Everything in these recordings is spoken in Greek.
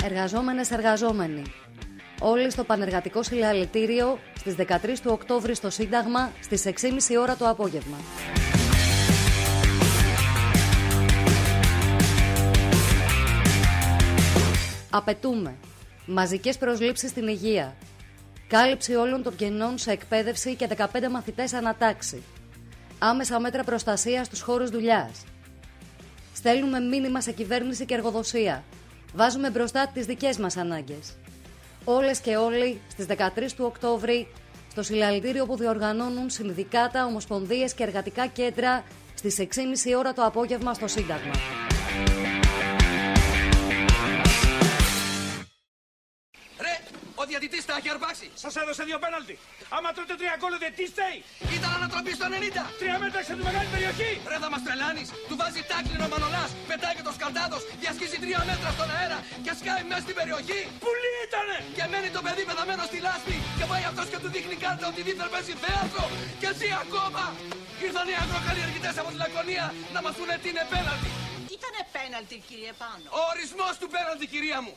Εργαζόμενες, εργαζόμενοι. Όλοι στο Πανεργατικό Συλλαλητήριο στις 13 του Οκτώβρη στο Σύνταγμα στις 6.30 ώρα το απόγευμα. Απαιτούμε μαζικές προσλήψεις στην υγεία, κάλυψη όλων των κενών σε εκπαίδευση και 15 μαθητές ανατάξει, άμεσα μέτρα προστασίας στους χώρους δουλειάς. Στέλνουμε μήνυμα σε κυβέρνηση και εργοδοσία. Βάζουμε μπροστά τις δικές μας ανάγκες. Όλες και όλοι στις 13 του Οκτώβρη στο συλλαλητήριο που διοργανώνουν συνδικάτα, ομοσπονδίες και εργατικά κέντρα στις 6.30 ώρα το απόγευμα στο Σύνταγμα. Ο διαιτητής τα έχει αρπάξει. Σας έδωσε 2 πέναλτι. Άμα τρώτε 3 γκολ, δεν τι φταίει. Ήταν ανατροπή στο 90. 3 μέτρα σε τη μεγάλη περιοχή. Ρε θα μας τρελάνεις. Του βάζει τάκλινο Μανολάς. Πετάει και το σκαλτάδος. Διασχίζει 3 μέτρα στον αέρα. Και σκάει μέσα στην περιοχή. Πουλί ήτανε. Και μένει το παιδί πεθαμένο στη λάσπη. Και πάει αυτός και του δείχνει κάρτα ότι δίθεν παίζει θέατρο. Και ζει ακόμα. Ήρθαν οι αγροκαλλιεργητές από τη Λακωνία να μας πούνε τι είναι πέναλτι. Ήτανε πέναλτι, κύριε Πάνο. Ο ορισμός του πέναλτι, κυρία μου.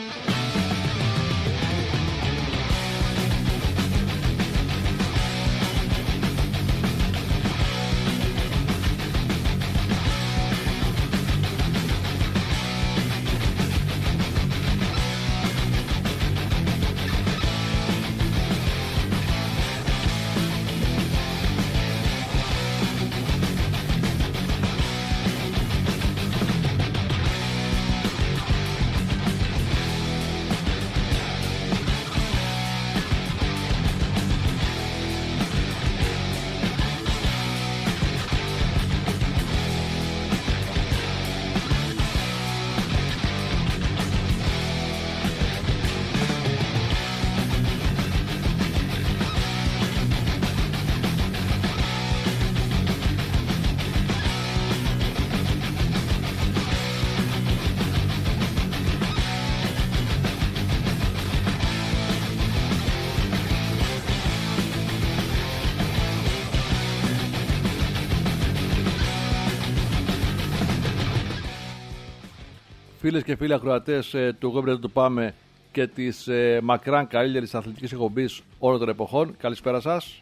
Φίλες και φίλοι ακροατές του Γόμπρετ του Πάμε και της μακράν καλύτερης αθλητικής εκπομπής όλων των εποχών, καλησπέρα σας.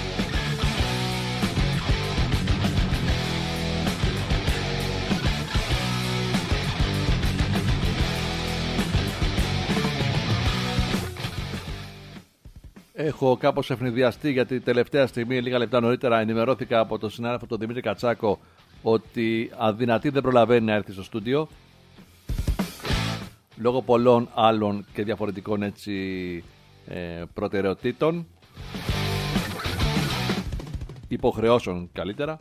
Έχω κάπως ευνηδιαστεί γιατί τελευταία στιγμή, λίγα λεπτά νωρίτερα, ενημερώθηκα από τον συνάδελφο τον Δημήτρη Κατσάκο ότι αδυνατή δεν προλαβαίνει να έρθει στο στούντιο λόγω πολλών άλλων και διαφορετικών έτσι προτεραιοτήτων, υποχρεώσεων καλύτερα.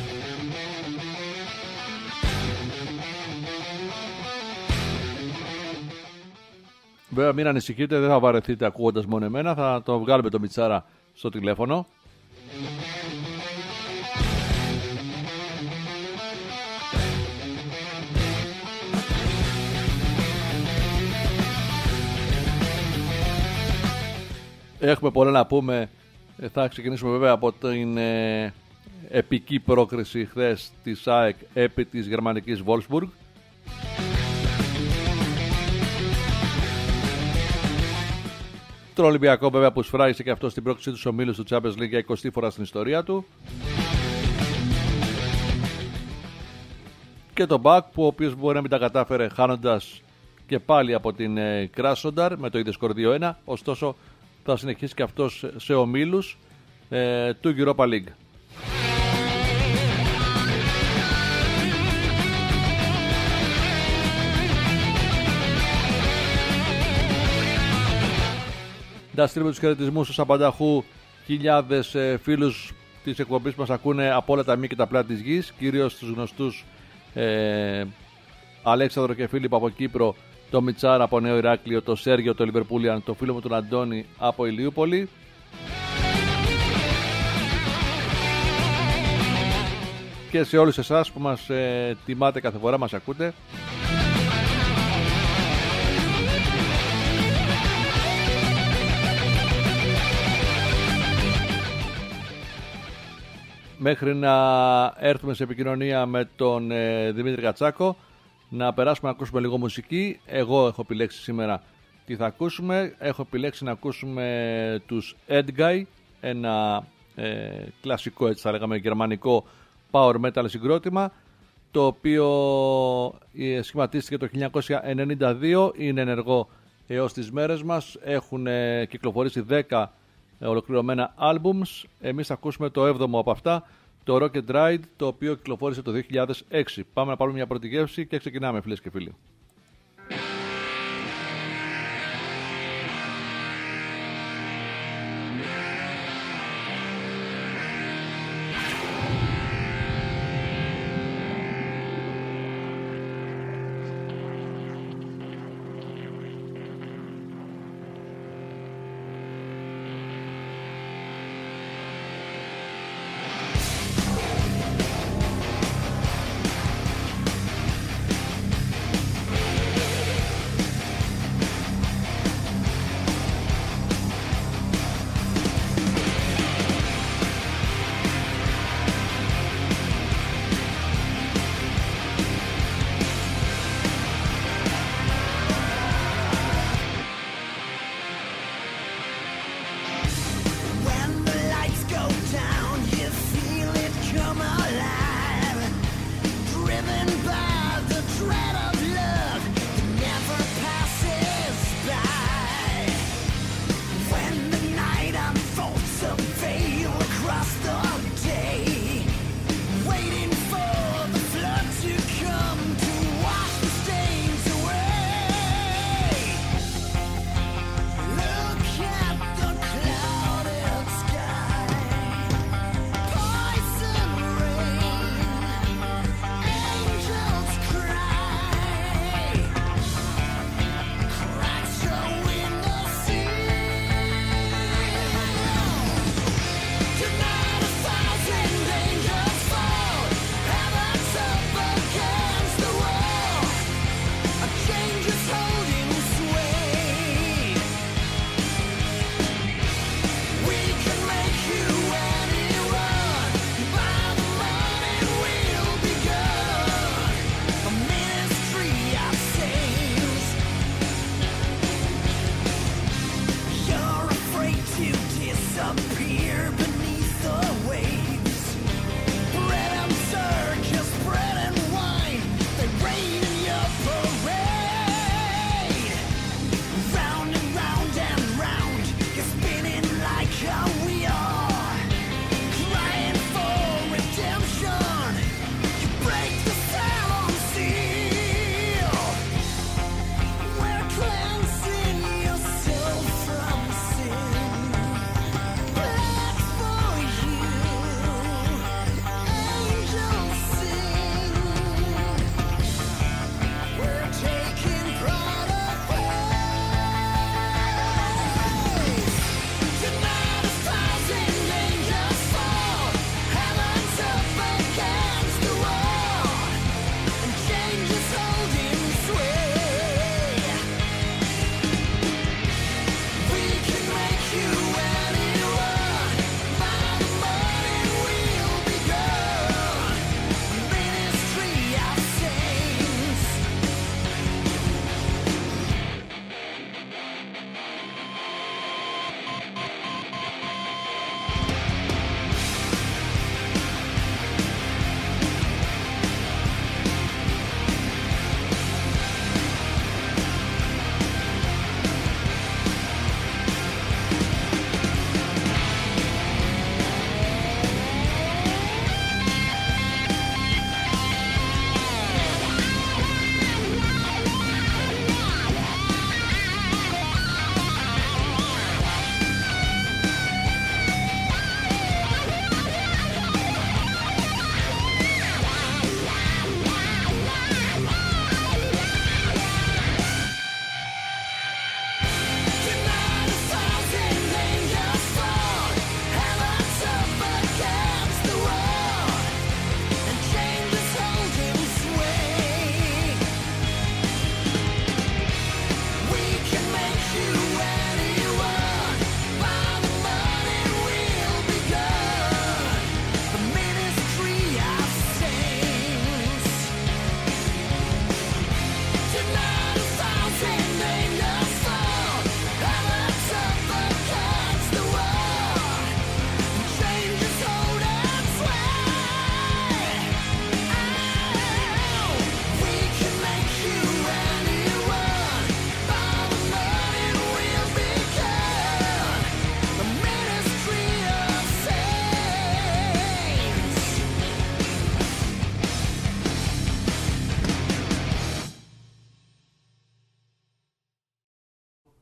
Βέβαια μην ανησυχείτε, δεν θα βαρεθείτε ακούγοντας μόνο εμένα, θα το βγάλουμε το Μιτσάρα στο τηλέφωνο. Έχουμε πολλά να πούμε. Θα ξεκινήσουμε βέβαια από την επική πρόκριση χθες της ΑΕΚ επί της γερμανικής Wolfsburg. Τον Ολυμπιακό βέβαια που σφράγισε και αυτό στην πρόκριση του ομίλου του Champions League για 20η φορά στην ιστορία του. Και τον Μπακ που ο οποίος μπορεί να μην τα κατάφερε χάνοντας και πάλι από την Κράσονταρ με το ίδιο σκορ 2-1. Ωστόσο θα συνεχίσει και αυτός σε ομίλους του Europa League. Να στείλουμε τους χαιρετισμούς στους Απανταχού, χιλιάδες φίλους της εκπομπής μας ακούνε από όλα τα μήκη και τα πλάτη της γης, κυρίως τους γνωστούς Αλέξανδρο και Φίλιππο από Κύπρο, το Μιτσάρα από Νέο Ηράκλειο, το Σέργιο, το Λιβερπούλιαν, το φίλο μου τον Αντώνη από Ηλιούπολη. Και σε όλους εσάς που μας τιμάτε κάθε φορά, μας ακούτε. Μέχρι να έρθουμε σε επικοινωνία με τον Δημήτρη Κατσάκο, να περάσουμε να ακούσουμε λίγο μουσική. Εγώ έχω επιλέξει σήμερα τι θα ακούσουμε. Έχω επιλέξει να ακούσουμε τους Edguy, ένα κλασικό, έτσι θα λέγαμε, γερμανικό power metal συγκρότημα, το οποίο σχηματίστηκε το 1992, είναι ενεργό έως τις μέρες μας. Έχουν κυκλοφορήσει 10 ολοκληρωμένα albums. Εμείς θα ακούσουμε το 7ο από αυτά, το Rocket Ride, το οποίο κυκλοφόρησε το 2006. Πάμε να πάρουμε μια πρώτη γεύση και ξεκινάμε, φίλες και φίλοι.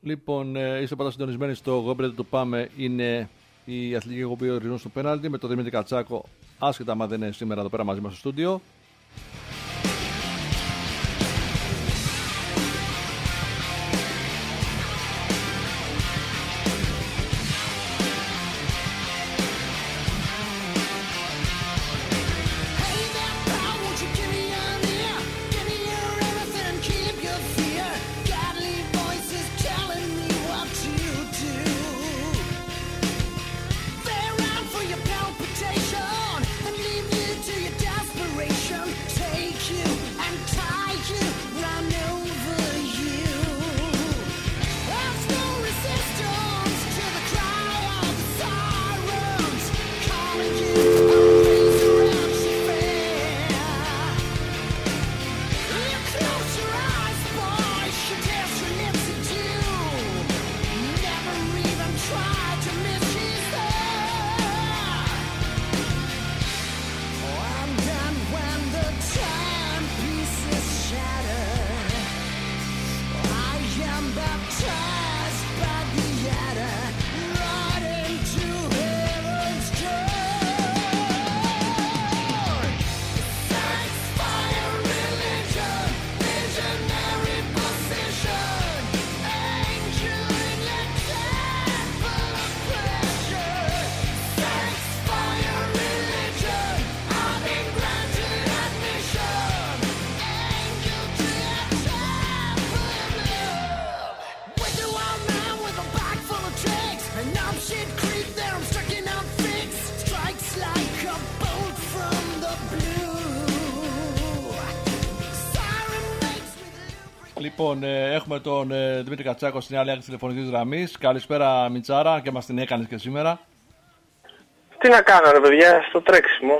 Λοιπόν, είστε πάντα συντονισμένοι στο Γόμπρετο του Πάμε. Είναι η αθλητική εκπομπή ορισμού του πέναλτι με τον Δημήτρη Κατσάκο, άσχετα αν δεν είναι σήμερα εδώ πέρα μαζί μας στο στούντιο. Λοιπόν, έχουμε τον Δημήτρη Κατσάκο στην άλλη άκρη της τηλεφωνικής γραμμής. Καλησπέρα Μιτσάρα, και μας την έκανες και σήμερα. Τι να κάνω ρε παιδιά, στο τρέξιμο.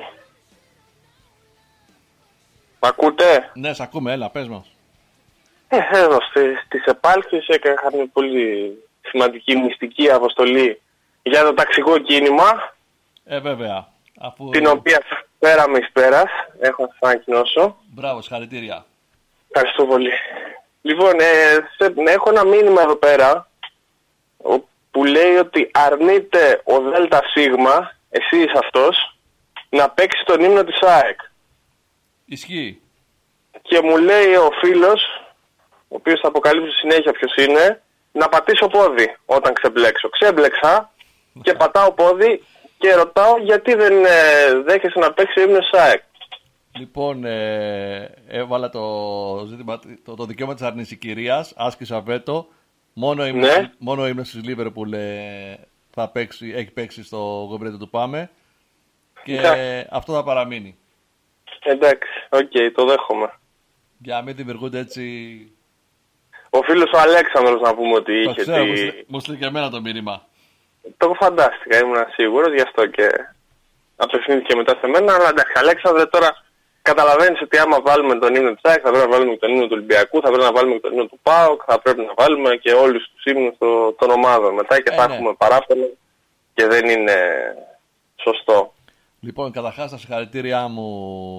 Μ' ακούτε? Ναι, σ' ακούμε, έλα, πες μας. Εδώ στις επάλξεις είχα μια πολύ σημαντική μυστική αποστολή για το ταξικό κίνημα. Βέβαια. Αφού... την οποία πέραμε εις πέρας, έχω να σας ανακοινώσω. Μπράβο, συγχαρητήρια. Ευχαριστώ πολύ. Λοιπόν, έχω ένα μήνυμα εδώ πέρα που λέει ότι αρνείται ο ΔΣ, εσύ είσαι αυτός, να παίξει τον ύμνο της ΑΕΚ. Ισχύει. Και μου λέει ο φίλος, ο οποίος θα αποκαλύψω συνέχεια ποιος είναι, να πατήσω πόδι όταν ξεμπλέξω. Ξέμπλεξα και πατάω πόδι και ρωτάω γιατί δεν δέχεσαι να παίξει ο ύμνος της ΑΕΚ. Λοιπόν, έβαλα το δικαίωμα της αρνησικηρίας, άσκησα βέτο. Μόνο ο ύμνος της Λίβερπουλ έχει παίξει στο Γομπρέτο του Πάμε. Και αυτό θα παραμείνει. Εντάξει, οκ, το δέχομαι. Για να μην δημιουργούνται έτσι... Ο φίλος ο Αλέξανδρος να πούμε ότι το είχε... ξέρω, μου στείλει και εμένα το μήνυμα. Το φαντάστηκα, ήμουν σίγουρος, γι' αυτό και απευθύνθηκε μετά σε μένα. Αλλά εντάξει, Αλέξανδρε, τώρα καταλαβαίνεις ότι άμα βάλουμε τον ύμνο της ΑΕΚ θα πρέπει να βάλουμε τον ύμνο του Ολυμπιακού, θα πρέπει να βάλουμε τον ύμνο του ΠΑΟΚ, θα πρέπει να βάλουμε και όλους τους ύμνους των ομάδων μετά και θα έχουμε παράπονο και δεν είναι σωστό. Λοιπόν, καταρχάς τα συγχαρητήριά μου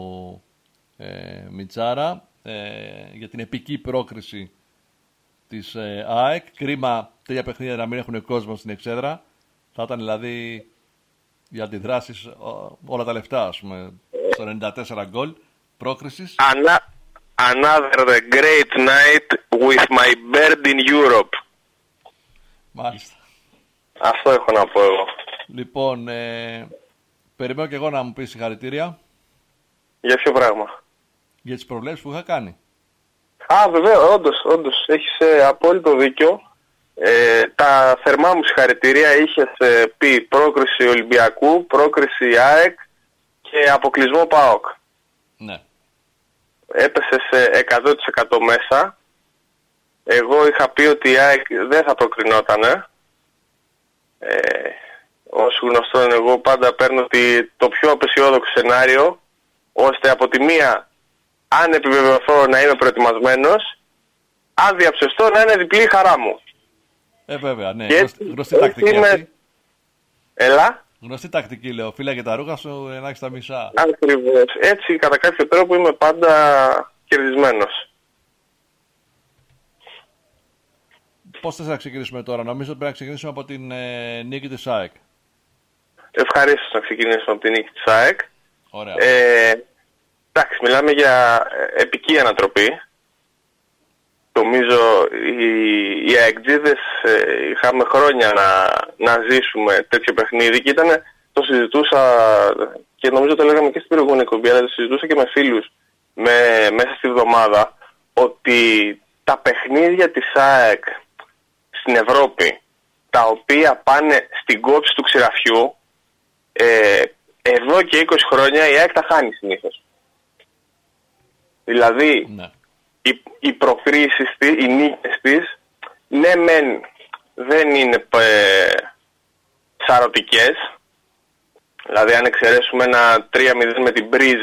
Μιτσάρα για την επική πρόκριση της ΑΕΚ. Κρίμα τέτοια παιχνίδια να μην έχουν κόσμο στην εξέδρα. Θα ήταν δηλαδή για αντιδράσεις όλα τα λεφτά, ας πούμε, στο 94 γκολ πρόκρισης. Another great night with my bird in Europe. Μάλιστα. Αυτό έχω να πω εγώ. Λοιπόν, περιμένω και εγώ να μου πεις συγχαρητήρια. Για ποιο πράγμα? Για τις προβλέψεις που είχα κάνει. Βεβαίως, όντως, έχεις απόλυτο δίκιο. Τα θερμά μου συγχαρητήρια, είχες πει πρόκριση Ολυμπιακού, πρόκριση ΑΕΚ και αποκλεισμό ΠΑΟΚ. Ναι. Έπεσε σε 100% μέσα. Εγώ είχα πει ότι η ΑΕΚ δεν θα προκρινότανε. Ως γνωστόν, εγώ πάντα παίρνω το πιο απεσιόδοξο σενάριο, ώστε από τη μία, αν επιβεβαιωθώ, να είμαι προετοιμασμένος, αν διαψευστώ, να είναι διπλή χαρά μου. Βέβαια, ναι. Γνωστή τακτική αυτή. Έλα. Γνωστή τακτική, λέω. Φύλαγε τα ρούχα σου να έχεις τα μισά. Ακριβώς. Έτσι, κατά κάποιο τρόπο είμαι πάντα κερδισμένος. Πώς θες να ξεκινήσουμε τώρα? Νομίζω ότι πρέπει να ξεκινήσουμε από την νίκη της ΑΕΚ. Ευχαρίστως να ξεκινήσουμε από την νίκη της ΑΕΚ. Ωραία. Εντάξει, μιλάμε για επική ανατροπή. Νομίζω οι αεκτζίδες είχαμε χρόνια να ζήσουμε τέτοιο παιχνίδι και το συζητούσα και νομίζω το λέγαμε και στην προηγούμενη εκπομπή, αλλά το συζητούσα και με φίλους μέσα στη βδομάδα, ότι τα παιχνίδια της ΑΕΚ στην Ευρώπη, τα οποία πάνε στην κόψη του ξηραφιού, εδώ και 20 χρόνια η ΑΕΚ τα χάνει συνήθως. Δηλαδή, Ναι. οι προκρίσεις της, οι νίκες της, ναι μεν δεν είναι σαρωτικές. Δηλαδή αν εξαιρέσουμε ένα 3-0 με την Μπρίζ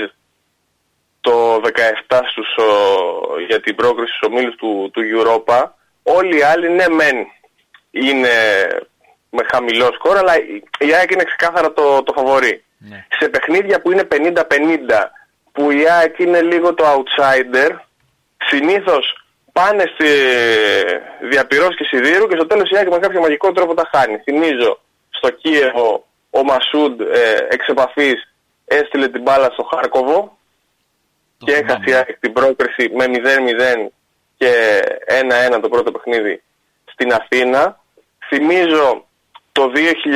το 17 για την πρόκριση στους ομίλους του Europa, όλοι οι άλλοι ναι μεν είναι με χαμηλό σκορ, αλλά η ΑΕΚ είναι ξεκάθαρα το φαβορί. Ναι. Σε παιχνίδια που είναι 50-50, που η ΑΕΚ είναι λίγο το outsider, συνήθως πάνε στη διαπυρός και σιδήρου και στο τέλος η ΑΕΚ με κάποιο μαγικό τρόπο τα χάνει. Θυμίζω στο Κίεβο ο Μασούντ εξ επαφής έστειλε την μπάλα στο Χάρκοβο και έχασε η ΑΕΚ την πρόκριση με 0-0 και 1-1 το πρώτο παιχνίδι στην Αθήνα. Θυμίζω το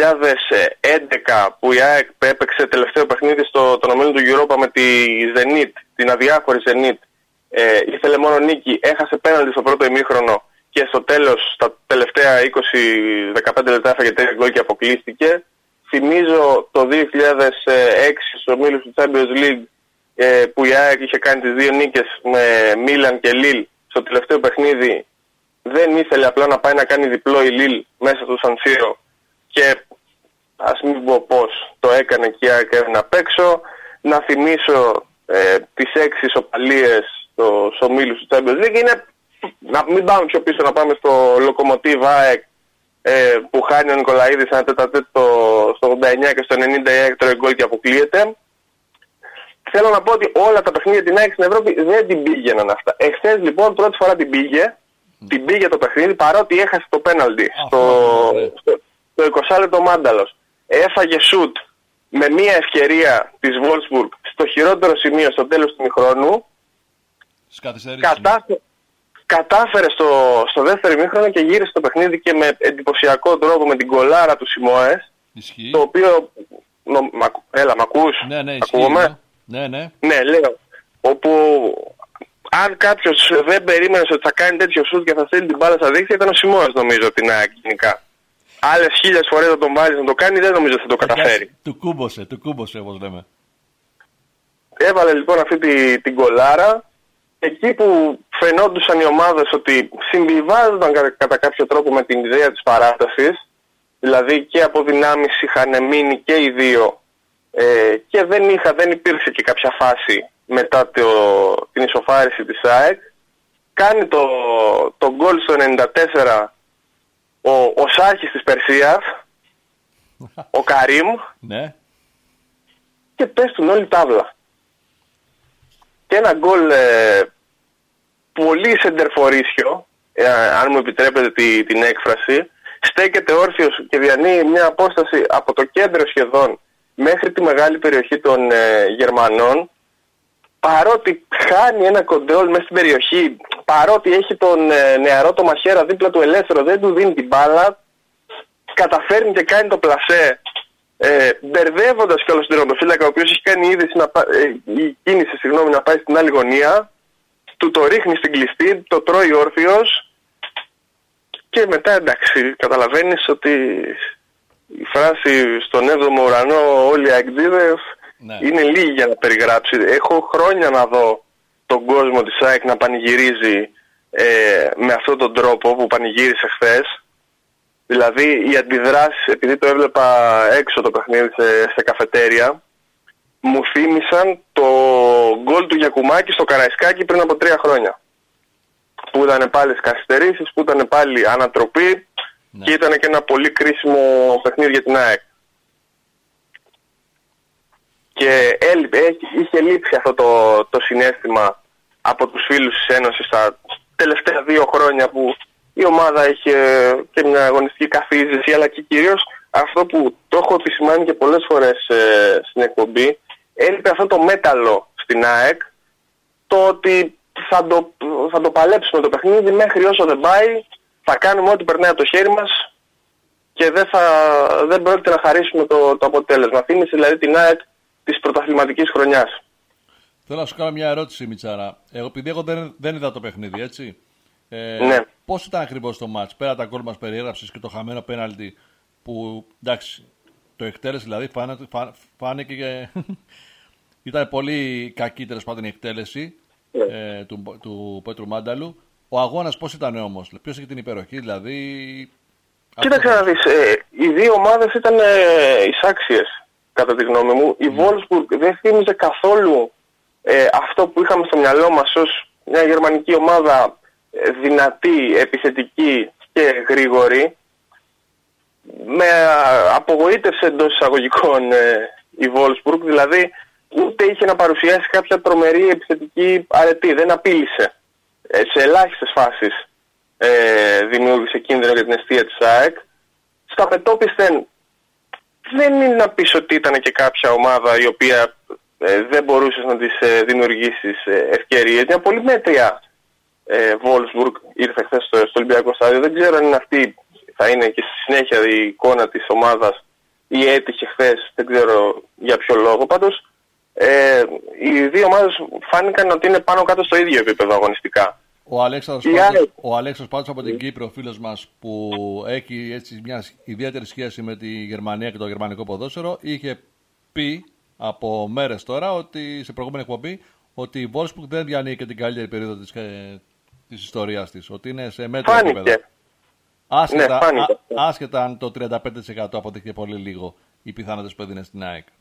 2011 που η ΑΕΚ έπαιξε τελευταίο παιχνίδι στον ομίλο του Europa με τη Zenit, την αδιάφορη Zenit. Ήθελε μόνο νίκη, έχασε πέναλτι στο πρώτο ημίχρονο και στο τέλος, στα τελευταία 20-15 λεπτά έφαγε 3 γκολ και αποκλείστηκε. Θυμίζω το 2006 στους ομίλους του Champions League που η ΑΕΚ είχε κάνει τις 2 νίκες με Μίλαν και Λίλ. Στο τελευταίο παιχνίδι δεν ήθελε απλά να πάει να κάνει διπλό η Λίλ μέσα στο Σαν Σύρο και ας μην πω πώς το έκανε και η ΑΕΚ απ' έξω. Να θυμίσω τις 6 ισοπαλίες στους ομίλους του Champions League. Είναι, να μην πάμε πιο πίσω, να πάμε στο Lokomotiv ΑΕΚ που χάνει ο Νικολαίδης ένα τέταρτο στο 89 και στο 90 η ΑΕΚ τρώει γκολ και αποκλείεται. Θέλω να πω ότι όλα τα παιχνίδια την ΑΕΚ στην Ευρώπη δεν την πήγαιναν αυτά. Εχθές λοιπόν πρώτη φορά την πήγε το παιχνίδι, παρότι έχασε το πέναλτι στο 20 λεπτό Μάνταλος. Έφαγε σουτ με μία ευκαιρία της Wolfsburg στο χειρότερο σημείο στο τέλος του ημιχρόνου. Κατάφερε στο δεύτερο ημίχρονο και γύρισε το παιχνίδι και με εντυπωσιακό τρόπο με την γκολάρα του Σιμόες. Ισχύει. Το οποίο... Έλα, μ' ακούς? Ναι, Ακούγομαι? Ναι. Ναι, λέω. Όπου αν κάποιος δεν περίμενε ότι θα κάνει τέτοιο σουτ και θα στείλει την μπάλα στα δίχτυα, ήταν ο Σιμόες νομίζω την ΑΕΚ γενικά. Άλλες 1000 φορές θα τον βάλεις να το κάνει, δεν νομίζω ότι θα το καταφέρει. Του κούμπωσε όπως λέμε. Έβαλε λοιπόν αυτή την γκολάρα. Εκεί που φαινόντουσαν οι ομάδες ότι συμβιβάζονταν κατά κάποιο τρόπο με την ιδέα της παράτασης, δηλαδή και από δυνάμεις είχαν μείνει και οι δύο και δεν υπήρξε και κάποια φάση μετά την ισοφάριση της ΑΕΚ. Κάνει το γκολ στο 94 ο Σάχης της Περσίας, ο Καρίμ, Ναι. και πέφτουν όλοι τάβλα. Και ένα γκολ πολύ σεντερφορίσιο, αν μου επιτρέπετε την έκφραση, στέκεται όρθιος και διανύει μια απόσταση από το κέντρο σχεδόν μέχρι τη μεγάλη περιοχή των Γερμανών, παρότι χάνει ένα κοντρόλ μέσα στην περιοχή, παρότι έχει τον νεαρό το Μαχέρα δίπλα του ελεύθερο, δεν του δίνει την μπάλα, καταφέρνει και κάνει το πλασέ, μπερδεύοντας κιόλας τον τερματοφύλακα, ο οποίος έχει κάνει η κίνηση να πάει στην άλλη γωνία, του το ρίχνει στην κλειστή, το τρώει όρθιος και μετά εντάξει, καταλαβαίνεις ότι η φράση στον 7ο ουρανό όλοι οι αεκτζίδες είναι λίγη για να περιγράψει. Έχω χρόνια να δω τον κόσμο της ΑΕΚ να πανηγυρίζει με αυτόν τον τρόπο που πανηγύρισε χθες. Δηλαδή οι αντιδράσεις, επειδή το έβλεπα έξω το παιχνίδι σε καφετέρια, μου θύμισαν το γκολ του Γιακουμάκη στο Καραϊσκάκι πριν από 3 χρόνια. Που ήταν πάλι στις καθυστερήσεις, που ήταν πάλι ανατροπή και ήταν και ένα πολύ κρίσιμο παιχνίδι για την ΑΕΚ. Και είχε λείψει αυτό το συναίσθημα από τους φίλους της Ένωσης τα τελευταία 2 χρόνια που Η ομάδα είχε και μια αγωνιστική καθίζηση, αλλά και κυρίως αυτό που το έχω επισημάνει και πολλές φορές στην εκπομπή, έλειπε αυτό το μέταλλο στην ΑΕΚ, το ότι θα το παλέψουμε το παιχνίδι μέχρι όσο δεν πάει, θα κάνουμε ό,τι περνάει από το χέρι μας και δεν πρόκειται να χαρίσουμε το αποτέλεσμα. Θύμισε δηλαδή την ΑΕΚ της πρωταθληματικής χρονιάς. Θέλω να σου κάνω μια ερώτηση, Μιτσάρα. Επειδή εγώ δεν είδα το παιχνίδι, έτσι. Ναι. Πώς ήταν ακριβώς το μάτς, πέρα τα γκολ μας περιέγραψες και το χαμένο πέναλτι που, εντάξει, το εκτέλεση δηλαδή φάνηκε και ήταν πολύ κακή τέλος πάντων η εκτέλεση του Πέτρου Μάνταλου. Ο αγώνας πώς ήταν όμως, ποιος είχε την υπεροχή δηλαδή? Κοίταξε να δεις, οι δύο ομάδες ήταν εισάξιες κατά τη γνώμη μου. Η Wolfsburg δεν θύμιζε καθόλου αυτό που είχαμε στο μυαλό μας ως μια γερμανική ομάδα δυνατή, επιθετική και γρήγορη. Με απογοήτευσε εντός εισαγωγικών η Wolfsburg, δηλαδή ούτε είχε να παρουσιάσει κάποια τρομερή επιθετική αρετή, δεν απείλησε. Σε ελάχιστες φάσεις δημιούργησε κίνδυνο για την εστία της ΑΕΚ. Στα πετόπισθεν δεν είναι να πεις ότι ήταν και κάποια ομάδα η οποία δεν μπορούσες να της δημιουργήσεις ευκαιρίες. Μια πολύ μέτρια Wolfsburg ήρθε χθες στο Ολυμπιακό Στάδιο. Δεν ξέρω αν αυτή θα είναι και στη συνέχεια η εικόνα της ομάδας ή έτυχε χθες, δεν ξέρω για ποιο λόγο. Πάντως οι δύο ομάδες φάνηκαν ότι είναι πάνω κάτω στο ίδιο επίπεδο αγωνιστικά. Ο Αλέξανδρος πάντως από την Κύπρο, ο φίλος μας που έχει έτσι μια ιδιαίτερη σχέση με τη Γερμανία και το γερμανικό ποδόσφαιρο, είχε πει από μέρες τώρα, ότι σε προηγούμενη εκπομπή, ότι η Wolfsburg δεν διανύει και την καλύτερη περίοδο της ιστορίας της, ότι είναι σε μέτρο επίπεδο. Άσχετα αν το 35% αποδείχθηκε πολύ λίγο οι πιθανότητες που έδινε στην ΑΕΚ.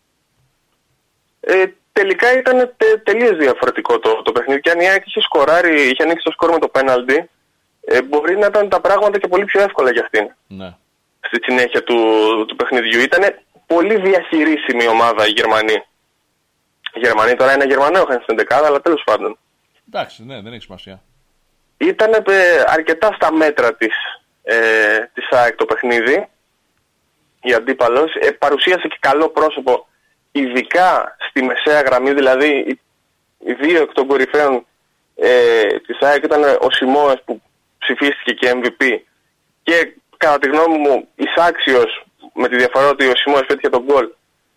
Τελικά ήταν τελείως διαφορετικό το παιχνίδι και αν η ΑΕΚ είχε ανοίξει το σκορ με το πέναλτι, μπορεί να ήταν τα πράγματα και πολύ πιο εύκολα για αυτήν. Ναι. Στη συνέχεια του παιχνιδιού ήταν πολύ διαχειρίσιμη η ομάδα η Γερμανή. Η Γερμανοί τώρα ένα Γερμανό είχαν στην δεκάδα, αλλά τέλος πάντων. Εντάξει, ναι, δεν έχει σημασία. Ήταν αρκετά στα μέτρα της ΑΕΚ το παιχνίδι. Η αντίπαλος παρουσίασε και καλό πρόσωπο, ειδικά στη μεσαία γραμμή, δηλαδή οι δύο εκ των κορυφαίων της ΑΕΚ ήταν ο Σιμώες που ψηφίστηκε και MVP και κατά τη γνώμη μου εισάξιος, με τη διαφορά ότι ο Σιμώες πέτυχε τον γκολ.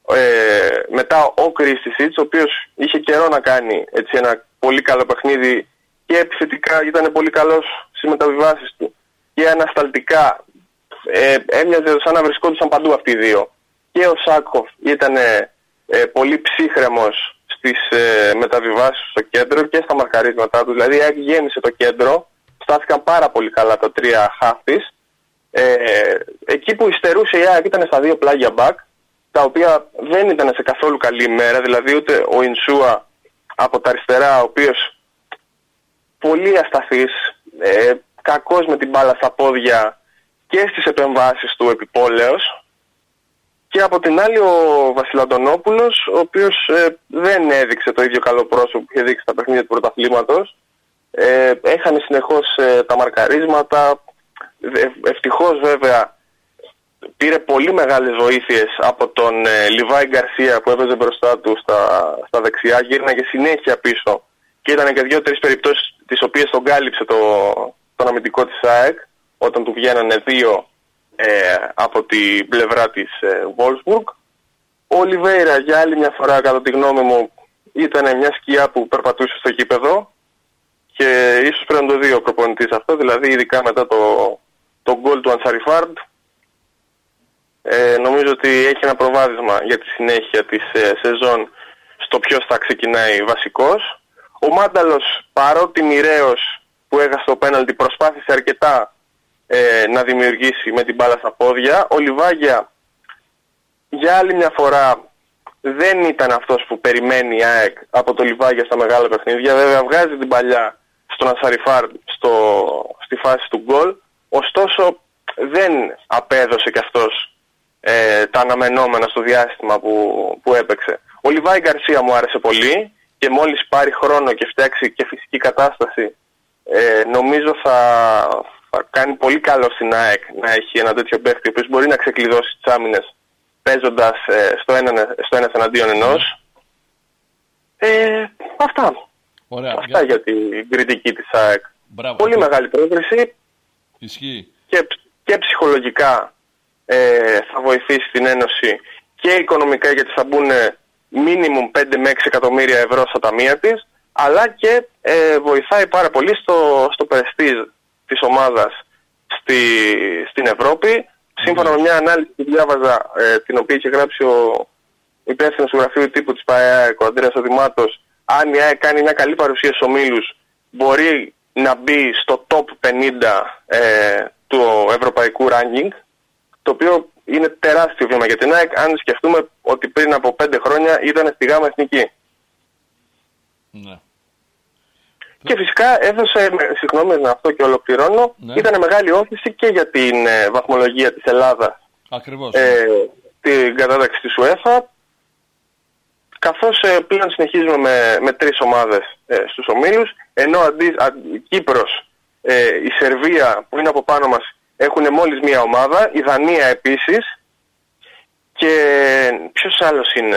Μετά ο Κρίστισιτς, ο οποίος είχε καιρό να κάνει έτσι ένα πολύ καλό παιχνίδι και επιθετικά ήταν πολύ καλός στις μεταβιβάσεις του και ανασταλτικά έμοιαζε σαν να βρισκόντουσαν παντού αυτοί οι δύο. Και ο Σάκοφ ήταν πολύ ψύχρεμος στις μεταβιβάσεις στο κέντρο και στα μαρκαρίσματά του. Δηλαδή γέμισε το κέντρο, στάθηκαν πάρα πολύ καλά τα τρία χαφ της. Εκεί που υστερούσε η ΑΕΚ ήταν στα δύο πλάγια μπακ, τα οποία δεν ήταν σε καθόλου καλή ημέρα, δηλαδή ούτε ο Ινσούα από τα αριστερά, ο οποίος πολύ ασταθής, κακός με την μπάλα στα πόδια και στις επεμβάσεις του επιπόλεως, και από την άλλη ο Βασιλαντονόπουλος, ο οποίος δεν έδειξε το ίδιο καλό πρόσωπο που είχε δείξει στα παιχνίδια του πρωταθλήματος. Έχανε συνεχώς τα μαρκαρίσματα. Ευτυχώς βέβαια πήρε πολύ μεγάλες βοήθειες από τον Λιβάη Γκαρσία που έπαιζε μπροστά του στα δεξιά, γύρναγε συνέχεια πίσω και ήταν και 2-3 περιπτώσεις τις οποίες τον κάλυψε τον αμυντικό της ΑΕΚ όταν του βγαίνανε δύο από την πλευρά της Wolfsburg. Ο Ολιβέιρα για άλλη μια φορά κατά τη γνώμη μου ήταν μια σκιά που περπατούσε στο γήπεδο και ίσως πρέπει να το δει ο προπονητής αυτό, δηλαδή ειδικά μετά το γκολ του Ανσαριφάρντ. Νομίζω ότι έχει ένα προβάδισμα για τη συνέχεια της σεζόν στο ποιος θα ξεκινάει βασικός. Ο Μάνταλος, παρότι μοιραίος που έχασε το πέναλτι, προσπάθησε αρκετά να δημιουργήσει με την μπάλα στα πόδια. Ο Λιβάγια για άλλη μια φορά δεν ήταν αυτός που περιμένει η ΑΕΚ από το Λιβάγια στα μεγάλα παιχνίδια. Βέβαια βγάζει την παλιά στον Ανσαριφάρ στη φάση του γκολ, ωστόσο δεν απέδωσε κι αυτός τα αναμενόμενα στο διάστημα που έπαιξε. Ο Λιβάη Γκαρσία μου άρεσε πολύ και μόλις πάρει χρόνο και φτιάξει και φυσική κατάσταση νομίζω θα κάνει πολύ καλό στην ΑΕΚ να έχει ένα τέτοιο παίχτη, ο οποίος μπορεί να ξεκλειδώσει τις άμυνες παίζοντας στο ένας εναντίον ενός. Αυτά. Ωραία. Αυτά για την κριτική της ΑΕΚ. Μπράβο. Πολύ μεγάλη πρόκριση. Ισχύει. Και ψυχολογικά θα βοηθήσει την Ένωση και οικονομικά, γιατί θα μπουν μίνιμουμ 5 με 6 εκατομμύρια ευρώ στα ταμεία της, αλλά και βοηθάει πάρα πολύ στο πρεστίζ της ομάδας στην Ευρώπη. Σύμφωνα με μια ανάλυση που διάβαζα, την οποία είχε γράψει ο υπεύθυνος του γραφείου τύπου της ΠΑΕΑΕΚ, ο Ανδρέας Οδημάτος, αν η ΑΕΚ κάνει μια καλή παρουσία στους ομίλους, μπορεί να μπει στο top 50 του ευρωπαϊκού ranking, το οποίο είναι τεράστιο βήμα για την ΑΕΚ, αν σκεφτούμε ότι πριν από 5 χρόνια ήταν στη ΓΑΜΑ Εθνική. Ναι. Και φυσικά έδωσε, συγγνώμη να αυτό και ολοκληρώνω, ναι, ήταν μεγάλη όθηση και για την βαθμολογία της Ελλάδας. Ακριβώς. Την κατάταξη της UEFA, καθώς πλέον συνεχίζουμε με 3 ομάδες στους ομίλους, ενώ η Κύπρος, η Σερβία που είναι από πάνω μας έχουν μόλις μία ομάδα, η Δανία επίσης, και ποιος άλλος είναι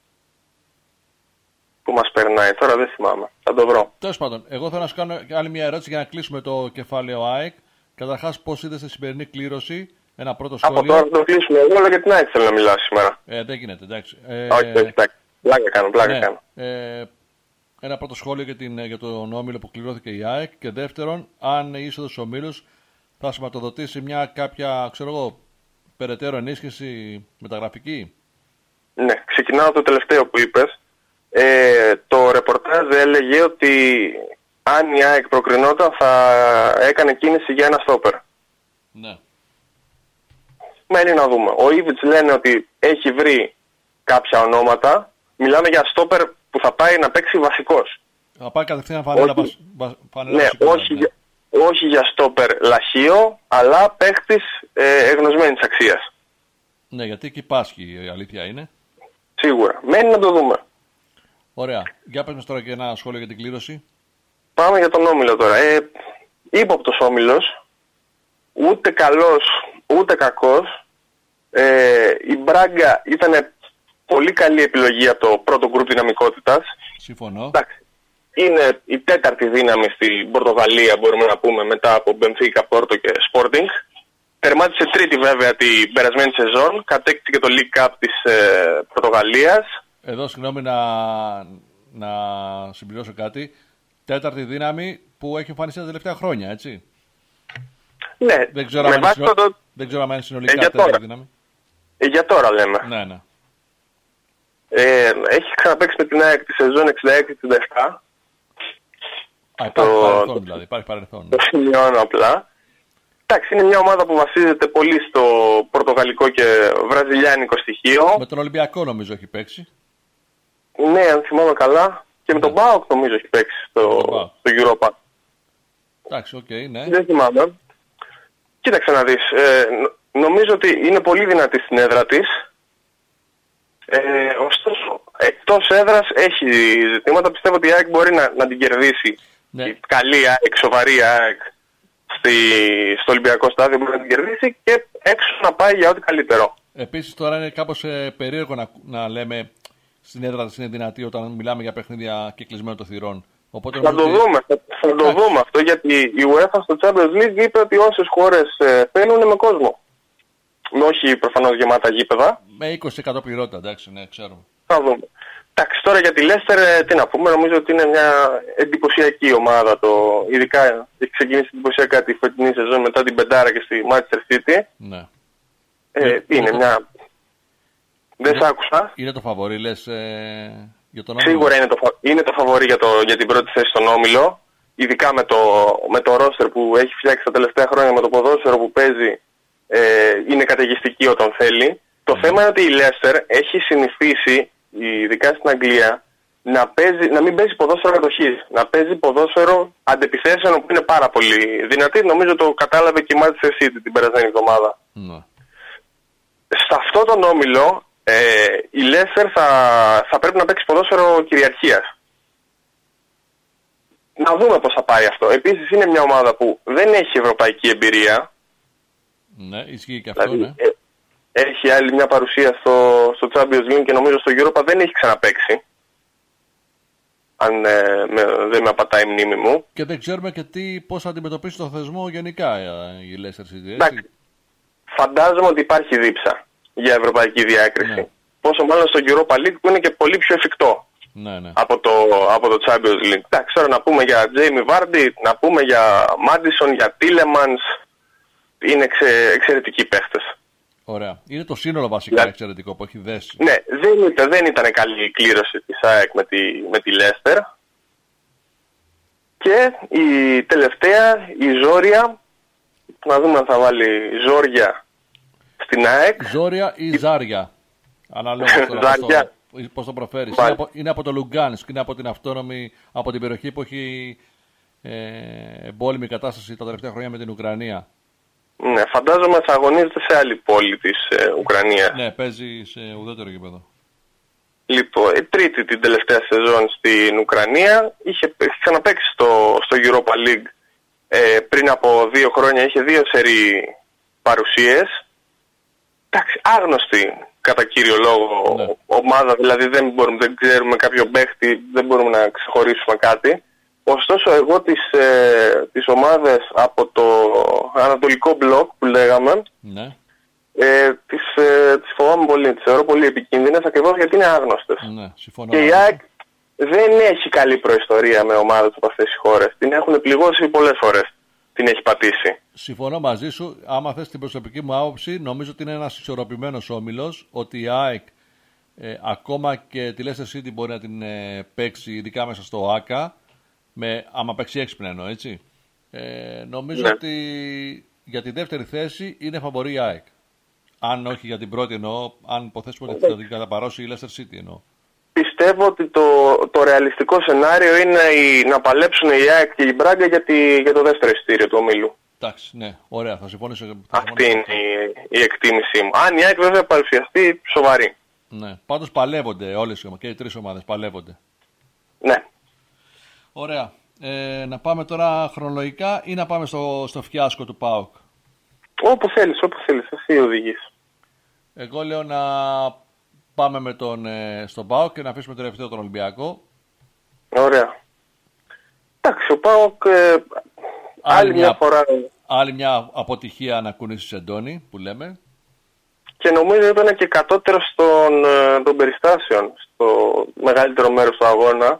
που μας περνάει, τώρα δεν θυμάμαι, θα το βρω. Τέλος πάντων, εγώ θέλω να σου κάνω άλλη μια ερώτηση για να κλείσουμε το κεφάλαιο ΑΕΚ. Καταρχάς, πώς είδες τη σημερινή κλήρωση, ένα πρώτο σχόλιο. Από τώρα θα το κλείσουμε, εγώ αλλά για την ΑΕΚ θέλω να μιλάω σήμερα. Δεν γίνεται, εντάξει. Όχι, εντάξει, πλάκα κάνω. Ένα πρώτο σχόλιο για τον όμιλο που κληρώθηκε η ΑΕΚ, και δεύτερον, αν η είσοδος στους ομίλους θα σηματοδοτήσει μια κάποια, ξέρω εγώ, περαιτέρω ενίσχυση μεταγραφική. Ναι, ξεκινάω το τελευταίο που είπες. Το ρεπορτάζ έλεγε ότι αν η ΑΕΚ προκρινόταν θα έκανε κίνηση για ένα στόπερ. Ναι. Μένει να δούμε. Ο Ήβιτς λένε ότι έχει βρει κάποια ονόματα. Μιλάμε για στόπερ που θα πάει να παίξει βασικός. Θα πάει κατευθείαν φανέλα. Ναι, όχι για στόπερ λαχείο, αλλά παίχτης εγνωσμένης αξίας. Ναι, γιατί εκεί πάσχει, η αλήθεια είναι. Σίγουρα. Μένει να το δούμε. Ωραία. Για πες μας τώρα και ένα σχόλιο για την κλήρωση. Πάμε για τον όμιλο τώρα. Ύποπτος όμιλος. Ούτε καλός, ούτε κακός. Η Μπράγκα ήταν πολύ καλή επιλογή από το πρώτο γκρουπ δυναμικότητας. Συμφωνώ. Εντάξει. Είναι η τέταρτη δύναμη στην Πορτογαλία, μπορούμε να πούμε, μετά από Μπενφίκα, Πόρτο και Sporting. Τερμάτισε τρίτη βέβαια την περασμένη σεζόν. Κατέκτησε και το League Cup της Πορτογαλίας. Εδώ συγγνώμη να συμπληρώσω κάτι. Τέταρτη δύναμη που έχει εμφανιστεί τα τελευταία χρόνια, έτσι. Ναι, δεν ξέρω αν είναι συνολικά τέταρτη δύναμη. Για τώρα λέμε. Ναι. Έχει ξαναπαίξει με την ΑΕΚ τη σεζόν 66-67. Υπάρχει παρελθόν δηλαδή. Υπάρχει παρελθόν. Το σημειώνω απλά. Εντάξει, είναι μια ομάδα που βασίζεται πολύ στο πορτογαλικό και βραζιλιάνικο στοιχείο. Με τον Ολυμπιακό νομίζω έχει παίξει. Ναι, αν θυμάμαι καλά. Και με τον ΠΑΟΚ νομίζω έχει παίξει στο Europa. Εντάξει, οκ, ναι. Δεν θυμάμαι. Κοίταξε να δεις. Νομίζω ότι είναι πολύ δυνατή στην έδρα της. Ωστόσο, εκτός έδρας έχει ζητήματα. Πιστεύω ότι η ΑΕΚ μπορεί να την κερδίσει. Ναι. Η καλή ΑΕΚ, σοβαρή ΑΕΚ στο Ολυμπιακό στάδιο μπορεί να την κερδίσει και έξω να πάει για ό,τι καλύτερο. Επίσης τώρα είναι κάπως περίεργο να λέμε στην έδρα της είναι δυνατή όταν μιλάμε για παιχνίδια κυκλισμένων των θυρών. Οπότε θα το δούμε αυτό, γιατί η UEFA στο Champions League είπε ότι όσες χώρες θέλουν με κόσμο. Όχι προφανώς γεμάτα γήπεδα. Με 20% πληρότητα, εντάξει, ναι, ξέρουμε. Θα δούμε. Εντάξει, τώρα για τη Leicester τι να πούμε, νομίζω ότι είναι μια εντυπωσιακή ομάδα. Ειδικά έχει ξεκινήσει εντυπωσιακά τη φετινή σεζόν μετά την πεντάρα και στη Manchester City. Ναι. Είναι μια... Δεν σ' άκουσα. Είναι το φαβορί, λες, για τον όμιλο. Σίγουρα είναι το φαβορί για την πρώτη θέση στον όμιλο. Ειδικά με το ρόστερ που έχει φτιάξει τα τελευταία χρόνια, με το ποδόσφαιρο που παίζει, είναι καταιγιστική όταν θέλει. Το θέμα είναι ότι η Leicester έχει συνηθίσει, ειδικά στην Αγγλία, να μην παίζει ποδόσφαιρο κατοχής. Να παίζει ποδόσφαιρο αντεπιθέσεων που είναι πάρα πολύ δυνατή. Νομίζω το κατάλαβε και η Manchester City την περασμένη εβδομάδα. Ναι. Σε αυτό τον όμιλο η Leicester θα πρέπει να παίξει ποδόσφαιρο κυριαρχίας. να δούμε πώς θα πάει αυτό. Επίσης είναι μια ομάδα που δεν έχει ευρωπαϊκή εμπειρία. Ναι, ισχύει και αυτό, Δηλαδή, ναι. Έχει άλλη μια παρουσία στο Champions League και νομίζω στο Europa δεν έχει ξαναπαίξει. Αν δεν με απατάει η μνήμη μου. Και δεν ξέρουμε και πώς θα αντιμετωπίσει το θεσμό γενικά η Leicester City, Εντάξει, φαντάζομαι ότι υπάρχει δίψα για ευρωπαϊκή διάκριση. Ναι. Πόσο μάλλον στο Europa League που είναι και πολύ πιο εφικτό. Ναι, ναι. Από το Champions League. Εντάξει, τώρα να πούμε για Jamie Vardy, να πούμε για Madison, για Tielemans. Είναι εξαιρετικοί παίχτες. Ωραία. Είναι το σύνολο βασικά Δηλαδή, εξαιρετικό που έχει δέσει. Ναι, δεν ήταν καλή η κλήρωση της ΑΕΚ με τη Leicester. Και η τελευταία, η Ζόρια, να δούμε αν θα βάλει Ζόρια στην ΑΕΚ. Ζόρια ή Ζάρια. Αναλόγως Ζάρια. πώς το προφέρεις. Βάλει. Είναι από το Λουγκάνσκ, είναι από την αυτόνομη, από την περιοχή που έχει εμπόλεμη κατάσταση τα τελευταία χρόνια με την Ουκρανία. Ναι, φαντάζομαι θα αγωνίζεται σε άλλη πόλη της Ουκρανίας. Ναι, παίζει σε ουδέτερο γήπεδο. Λοιπόν, τρίτη την τελευταία σεζόν στην Ουκρανία. Είχε ξαναπαίξει στο Europa League πριν από 2 χρόνια. Είχε 2 σερί παρουσίες. Εντάξει, άγνωστη κατά κύριο λόγο ομάδα. Δηλαδή δεν ξέρουμε κάποιο παίχτη, δεν μπορούμε να ξεχωρίσουμε κάτι. Ωστόσο εγώ τις ομάδες από το ανατολικό μπλοκ που λέγαμε, Ναι. τις φοβάμαι πολύ, τις θεωρώ πολύ επικίνδυνες ακριβώς γιατί είναι άγνωστες. Ναι, συμφωνώ. Και η ΑΕΚ δεν έχει καλή προϊστορία με ομάδες από αυτές τις χώρες. Την έχουν πληγώσει πολλές φορές. Την έχει πατήσει. Συμφωνώ μαζί σου. Άμα θες την προσωπική μου άποψη, νομίζω ότι είναι ένας ισορροπημένος όμιλος, ότι η ΑΕΚ ακόμα και τη Leicester City μπορεί να την παίξει, ειδικά μέσα στο ΆΚΑ, άμα παίξει έξυπνα εννοώ, έτσι. Νομίζω ότι για τη δεύτερη θέση είναι φαβορή η ΑΕΚ. Αν όχι για την πρώτη εννοώ, αν υποθέσουμε ότι θα την καταπαρώσει η Leicester City εννοώ. Πιστεύω ότι το ρεαλιστικό σενάριο είναι να παλέψουν η ΑΕΚ και η Μπράγκα για το δεύτερο εισιτήριο του ομίλου. Εντάξει, ναι, ωραία, θα συμφωνήσω. Αυτή είναι η εκτίμησή μου. Αν η ΑΕΚ βέβαια παρουσιαστεί σοβαρή. Ναι, πάντως παλεύονται όλες και οι 3 ομάδες παλεύονται. Ναι. Ωραία. Να πάμε τώρα χρονολογικά ή να πάμε στο φιάσκο του ΠΑΟΚ? Όπου θέλεις, εσύ οδηγείς. Εγώ λέω να πάμε στον ΠΑΟΚ και να αφήσουμε το τελευταίο τον Ολυμπιακό. Ωραία. Εντάξει, ο ΠΑΟΚ άλλη μια φορά... Άλλη μια αποτυχία να κουνήσεις Εντόνι, που λέμε. Και νομίζω ήταν και κατώτερο των περιστάσεων, στο μεγαλύτερο μέρος του αγώνα.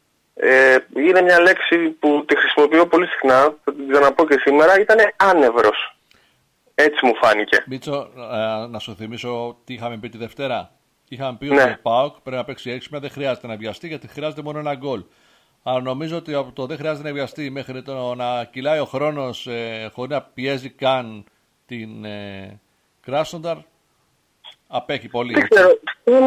Είναι μια λέξη που τη χρησιμοποιώ πολύ συχνά, θα την ξαναπώ και σήμερα, ήταν άνευρος. Έτσι μου φάνηκε. Μίτσο, να σου θυμίσω τι είχαμε πει τη Δευτέρα. Είχαμε πει ότι ο ΠΑΟΚ πρέπει να παίξει έξυπνα, δεν χρειάζεται να βιαστεί γιατί χρειάζεται μόνο ένα γκολ. Αλλά νομίζω ότι από το δεν χρειάζεται να βιαστεί μέχρι το να κυλάει ο χρόνος χωρίς να πιέζει καν την Κράσνονταρ, απέχει πολύ. Δεν ξέρω,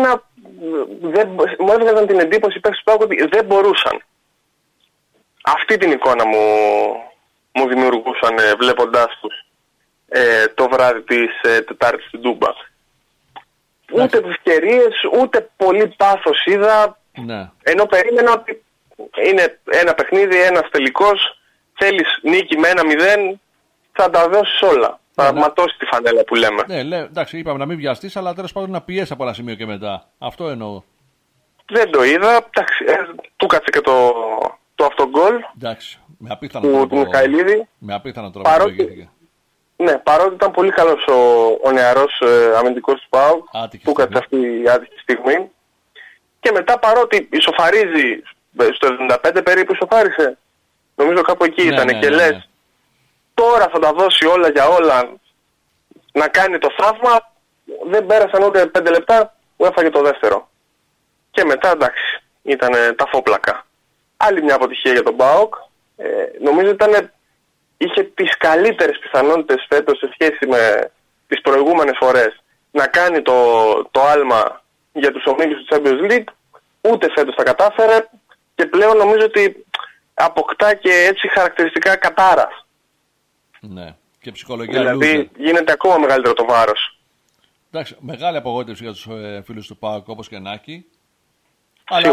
μου έβγαζαν την εντύπωση παίκτες του ΠΑΟΚ ότι δεν μπορούσαν. Αυτή την εικόνα μου δημιουργούσαν βλέποντάς τους το βράδυ της Τετάρτης στην Τούμπα. Ούτε ευκαιρίες, ούτε πολύ πάθος είδα, ενώ περίμενα ότι είναι ένα παιχνίδι, ένας τελικός, θέλεις νίκη με 1-0, θα τα δώσεις όλα. Θα ματώσει τη φανέλα που λέμε. Ναι, εντάξει, είπαμε να μην βιαστείς, αλλά τέλος πάντων να πιέσει από ένα σημείο και μετά. Αυτό εννοώ. Δεν το είδα. Εντάξει, του κάτσε και το αυτογκολ. Εντάξει, με απίθανο τρόπο. Του Μιχαηλίδη. Με απίθανο τρόπο που εγγύθηκε. Ναι, παρότι ήταν πολύ καλός ο νεαρός αμυντικός του ΠΑΟΚ. Του κάτσε αυτή η άτυχη στιγμή. Και μετά παρότι ισοφαρίζει, στο 75 περίπου ισοφάρισε. Νομίζω κάπου εκεί ήταν. Και λες, τώρα θα τα δώσει όλα για όλα να κάνει το θαύμα. Δεν πέρασαν ούτε 5 λεπτά που έφαγε το δεύτερο. Και μετά εντάξει, ήταν τα φόπλακα. Άλλη μια αποτυχία για τον ΠΑΟΚ. Νομίζω είχε τις καλύτερες πιθανότητες φέτος σε σχέση με τις προηγούμενες φορές να κάνει το άλμα για τους ομίλους του Champions League. Ούτε φέτος τα κατάφερε και πλέον νομίζω ότι αποκτά και έτσι χαρακτηριστικά κατάρας. Ναι, και ψυχολογία δηλαδή γίνεται ακόμα μεγαλύτερο το βάρος. Εντάξει, μεγάλη απογοήτευση για τους φίλους του ΠΑΟΚ όπως και να έχει. Σίγουρα.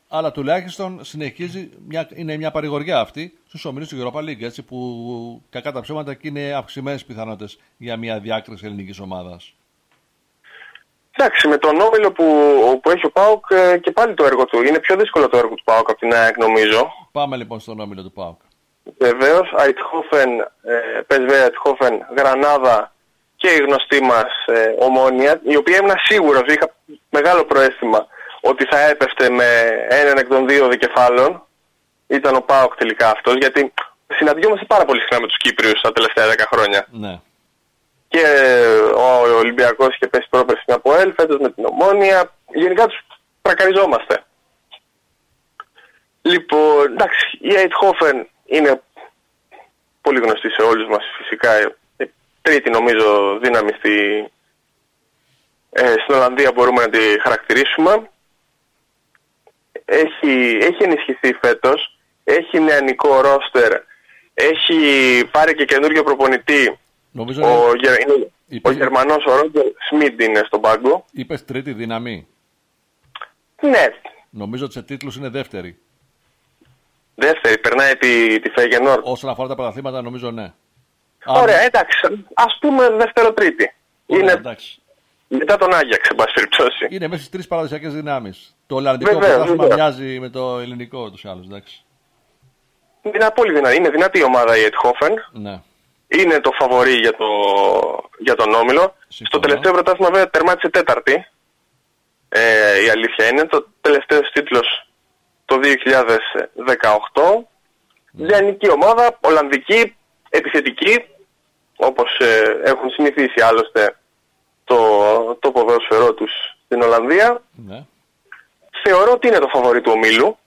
Αλλά τουλάχιστον συνεχίζει, είναι μια παρηγοριά αυτή στους ομίλους του Europa League, έτσι, που κακά τα ψέματα και είναι αυξημένες πιθανότητες για μια διάκριση ελληνικής ομάδας. Εντάξει, με τον όμιλο που έχει ο ΠΑΟΚ και πάλι το έργο του. Είναι πιο δύσκολο το έργο του ΠΑΟΚ από την ΑΕΚ, νομίζω. Πάμε λοιπόν στον όμιλο του ΠΑΟΚ. Βεβαίως, Αιτχόφεν, PSV Αιτχόφεν, Γρανάδα και η γνωστή μας Ομόνια, η οποία ήμουν σίγουρος, είχα μεγάλο προαίσθημα ότι θα έπεφτε με έναν εκ των δύο δικεφάλων. Ήταν ο ΠΑΟΚ τελικά αυτός, γιατί συναντιόμαστε πάρα πολύ συχνά με τους Κύπριους τα τελευταία 10 χρόνια. Ναι. Και ο Ολυμπιακός είχε πέσει πρόπερση στην ΑΠΟΕΛ, φέτος με την Ομόνια. Γενικά τους τρακαριζόμαστε. Λοιπόν, εντάξει, η Αιτχόφεν είναι πολύ γνωστή σε όλους μας φυσικά. Τρίτη νομίζω δύναμη στην Ολλανδία μπορούμε να τη χαρακτηρίσουμε. Έχει ενισχυθεί φέτος, έχει νεανικό ρόστερ, έχει πάρει και καινούριο προπονητή. Νομίζω ο Γερμανός ο Ρότζερ Σμιντ είναι στον πάγκο. Είπες τρίτη δύναμη. Ναι. Νομίζω ότι σε τίτλους είναι δεύτερη. Δεύτερη, περνάει τη Φέγενορ. Όσον αφορά τα πρωταθλήματα νομίζω ναι. Ωραία, εντάξει, ας πούμε δεύτερο-τρίτη. Είναι εντάξει. Μετά τον Άγιαξ, εν πάση περιπτώσει. Είναι μέσα στις τρεις παραδοσιακές δυνάμεις. Το ολλανδικό πρωτάθλημα μοιάζει με το ελληνικό τους άλλους, εντάξει. Είναι πολύ δυνατή. Είναι δυνατή η ομάδα η Αιτχόφεν. Ναι. Είναι το φαβορί για τον όμιλο. Στο τελευταίο πρωτάθλημα βέβαια τερμάτισε τέταρτη. Η αλήθεια είναι. Το τελευταίο τίτλος το 2018. Λιανική ομάδα, ολλανδική, επιθετική. Όπως έχουν συνηθίσει άλλωστε το ποδόσφαιρό τους στην Ολλανδία. Ναι. Θεωρώ ότι είναι το φαβορί του ομίλου.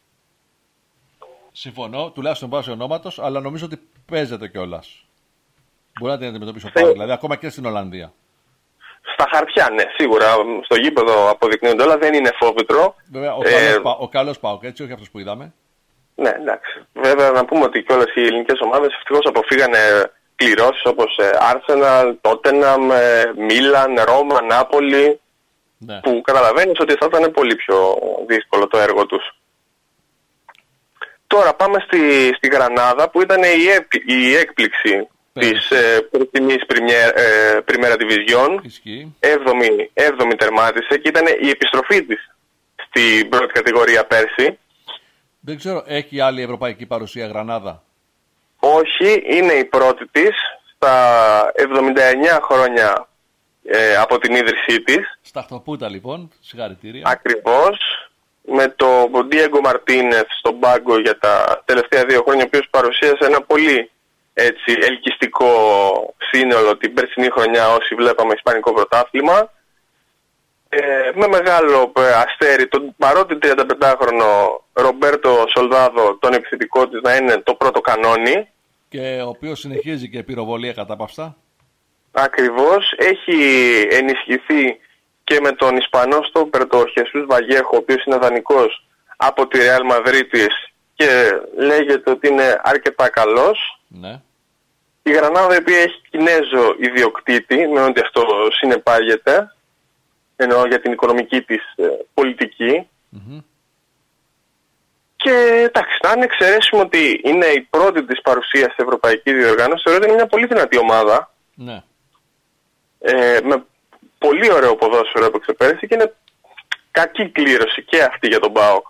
Συμφωνώ, τουλάχιστον βάσει ονόματος, αλλά νομίζω ότι παίζεται κιόλας. Μπορεί να την αντιμετωπίσει ο ΠΑΟΚ, δηλαδή ακόμα και στην Ολλανδία. Στα χαρτιά, ναι, σίγουρα. Στο γήπεδο αποδεικνύονται όλα, δεν είναι φόβητρο. Βέβαια, ο καλός ΠΑΟΚ, έτσι, όχι αυτός που είδαμε. Ναι, εντάξει. Βέβαια, να πούμε ότι κιόλας οι ελληνικές ομάδες ευτυχώς αποφύγανε κληρώσεις όπως Arsenal, Tottenham, Milan, Ρώμα, Νάπολη. Ναι. Που καταλαβαίνεις ότι θα ήταν πολύ πιο δύσκολο το έργο τους. Τώρα πάμε στη Γρανάδα που ήταν η έκπληξη της προτιμής Πριμέρα Division. Ισχύει. 7η τερμάτισε και ήταν η επιστροφή της στην πρώτη κατηγορία πέρσι. Δεν ξέρω, έχει άλλη ευρωπαϊκή παρουσία Γρανάδα? Όχι, είναι η πρώτη της στα 79 χρόνια από την ίδρυσή της. Στα χτωπούτα λοιπόν, συγχαρητήρια. Ακριβώς. Με τον Diego Martínez στον πάγκο για τα τελευταία 2 χρόνια, ο οποίος παρουσίασε ένα πολύ έτσι ελκυστικό σύνολο την περσινή χρονιά όσοι βλέπαμε ισπανικό πρωτάθλημα. Με μεγάλο αστέρι τον παρότι 35χρονο Ρομπέρτο Σολδάδο, τον επιθετικό της, να είναι το πρώτο κανόνι. Και ο οποίος συνεχίζει και πυροβολία κατάπαυστα. Ακριβώς. Έχει ενισχυθεί και με τον Ισπανό στόπερ το Χεσούς Βαγέχο, ο οποίος είναι δανεικός από τη Ρεάλ Μαδρίτης και λέγεται ότι είναι αρκετά καλός. Ναι. Η Γρανάδα, η οποία έχει Κινέζο ιδιοκτήτη, με ό,τι αυτό συνεπάγεται, εννοώ για την οικονομική της πολιτική. Mm-hmm. Και εντάξει, αν εξαιρέσουμε ότι είναι η πρώτη της παρουσία σε ευρωπαϊκή διοργάνωση, θεωρώ ότι είναι μια πολύ δυνατή ομάδα. Ναι. Με πολύ ωραίο ποδόσφαιρο έπαιξε πέρυσι και είναι κακή κλήρωση και αυτή για τον ΠΑΟΚ.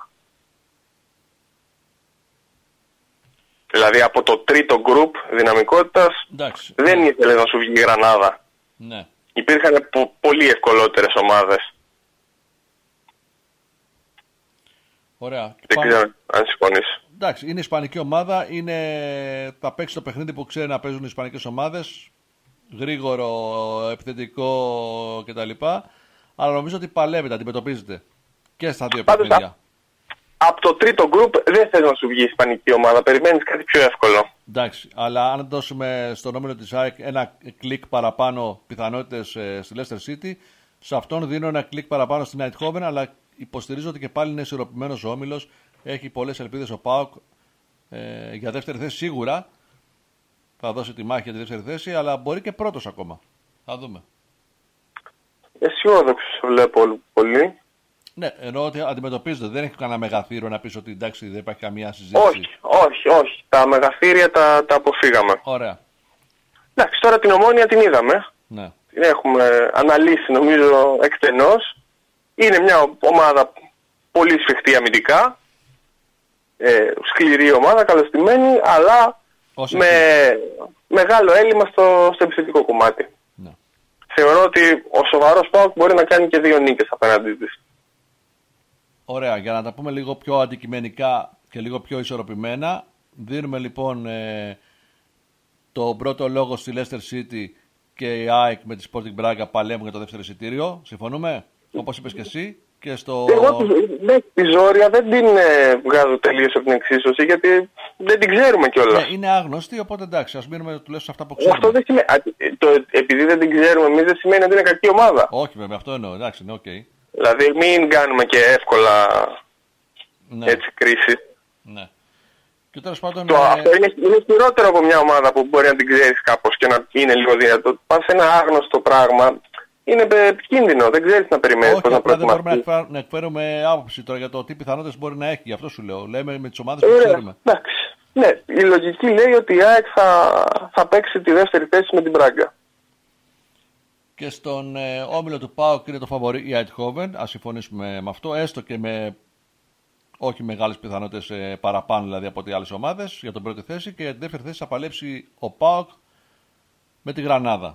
Δηλαδή από το τρίτο γκρουπ δυναμικότητας δεν ήθελε να σου βγει η Γρανάδα. Ναι. Υπήρχαν πολύ ευκολότερες ομάδες. Ωραία. Δεν ξέρω αν συμφωνείς. Εντάξει, είναι ισπανική ομάδα, θα παίξει το παιχνίδι που ξέρει να παίζουν οι ισπανικές ομάδες. Γρήγορο, επιθετικό κτλ. Αλλά νομίζω ότι παλεύεται, αντιμετωπίζεται και στα δύο παιχνίδια. Από το τρίτο γκρουπ δεν θες να σου βγει η ισπανική ομάδα, περιμένεις κάτι πιο εύκολο. Εντάξει, αλλά αν δώσουμε στον όμιλο της ΑΕΚ ένα κλικ παραπάνω πιθανότητες στη Leicester City, σε αυτόν δίνω ένα κλικ παραπάνω στην Eindhoven, αλλά υποστηρίζω ότι και πάλι είναι ισορροπημένος ο όμιλος. Έχει πολλές ελπίδες ο ΠΑΟΚ για δεύτερη θέση σίγουρα. Θα δώσει τη μάχη για τη δεύτερη θέση, αλλά μπορεί και πρώτος ακόμα. Θα δούμε. Αισιόδοξος βλέπω πολύ. Ναι, ενώ ότι αντιμετωπίζεται, δεν έχει κανένα μεγαθύριο να πεις ότι εντάξει δεν υπάρχει καμία συζήτηση. Όχι. Τα μεγαθύρια τα αποφύγαμε. Ωραία. Εντάξει, τώρα την Ομόνοια την είδαμε. Ναι. Την έχουμε αναλύσει νομίζω εκτενώς. Είναι μια ομάδα πολύ σφιχτή αμυντικά. Σκληρή ομάδα, καλωστημένη, αλλά με μεγάλο έλλειμμα στο επιθετικό κομμάτι. Ναι. Θεωρώ ότι ο σοβαρός ΠΑΟΚ μπορεί να κάνει και 2 νίκες απέναντι της. Ωραία, για να τα πούμε λίγο πιο αντικειμενικά και λίγο πιο ισορροπημένα, δίνουμε λοιπόν το πρώτο λόγο στη Leicester City και η ΑΕΚ με τη Sporting Braga παλέμουν για το δεύτερο εισιτήριο. Συμφωνούμε, όπως είπες και εσύ. Και στο... Εγώ τη ζόρια δεν την βγάζω τελείως από την εξίσωση, γιατί δεν την ξέρουμε κιόλας. Ναι, είναι άγνωστη, οπότε εντάξει, ας μείνουμε τουλάχιστον αυτά που ξέρουμε. Αυτό δεν σημαίνει, επειδή δεν την ξέρουμε εμείς δεν σημαίνει ότι είναι κακή ομάδα. Όχι βέβαια, αυτό εννοώ, εντάξει, είναι ok. Δηλαδή μην κάνουμε και εύκολα έτσι κρίση. Ναι. Και τέλος πάντων... Αυτό είναι χειρότερο από μια ομάδα που μπορεί να την ξέρεις κάπως και να είναι λίγο δυνατό. Πας σε ένα άγνωστο πράγμα. Είναι επικίνδυνο, δεν ξέρεις να περιμένεις πώς να προετοιμαστείς. Δεν μπορούμε να εκφέρουμε άποψη τώρα για το τι πιθανότητες μπορεί να έχει, γι' αυτό σου λέω. Λέμε με τις ομάδες που ξέρουμε. Εντάξει. Ναι, η λογική λέει ότι η ΑΕΚ θα παίξει τη δεύτερη θέση με την Μπράγκα. Και στον όμιλο του ΠΑΟΚ είναι το φαβορί η Eindhoven, ας συμφωνήσουμε με αυτό, έστω και με όχι μεγάλες πιθανότητες παραπάνω δηλαδή από τις άλλες ομάδες για την πρώτη θέση, και για την δεύτερη θέση θα παλέψει ο ΠΑΟΚ με τη Γρανάδα.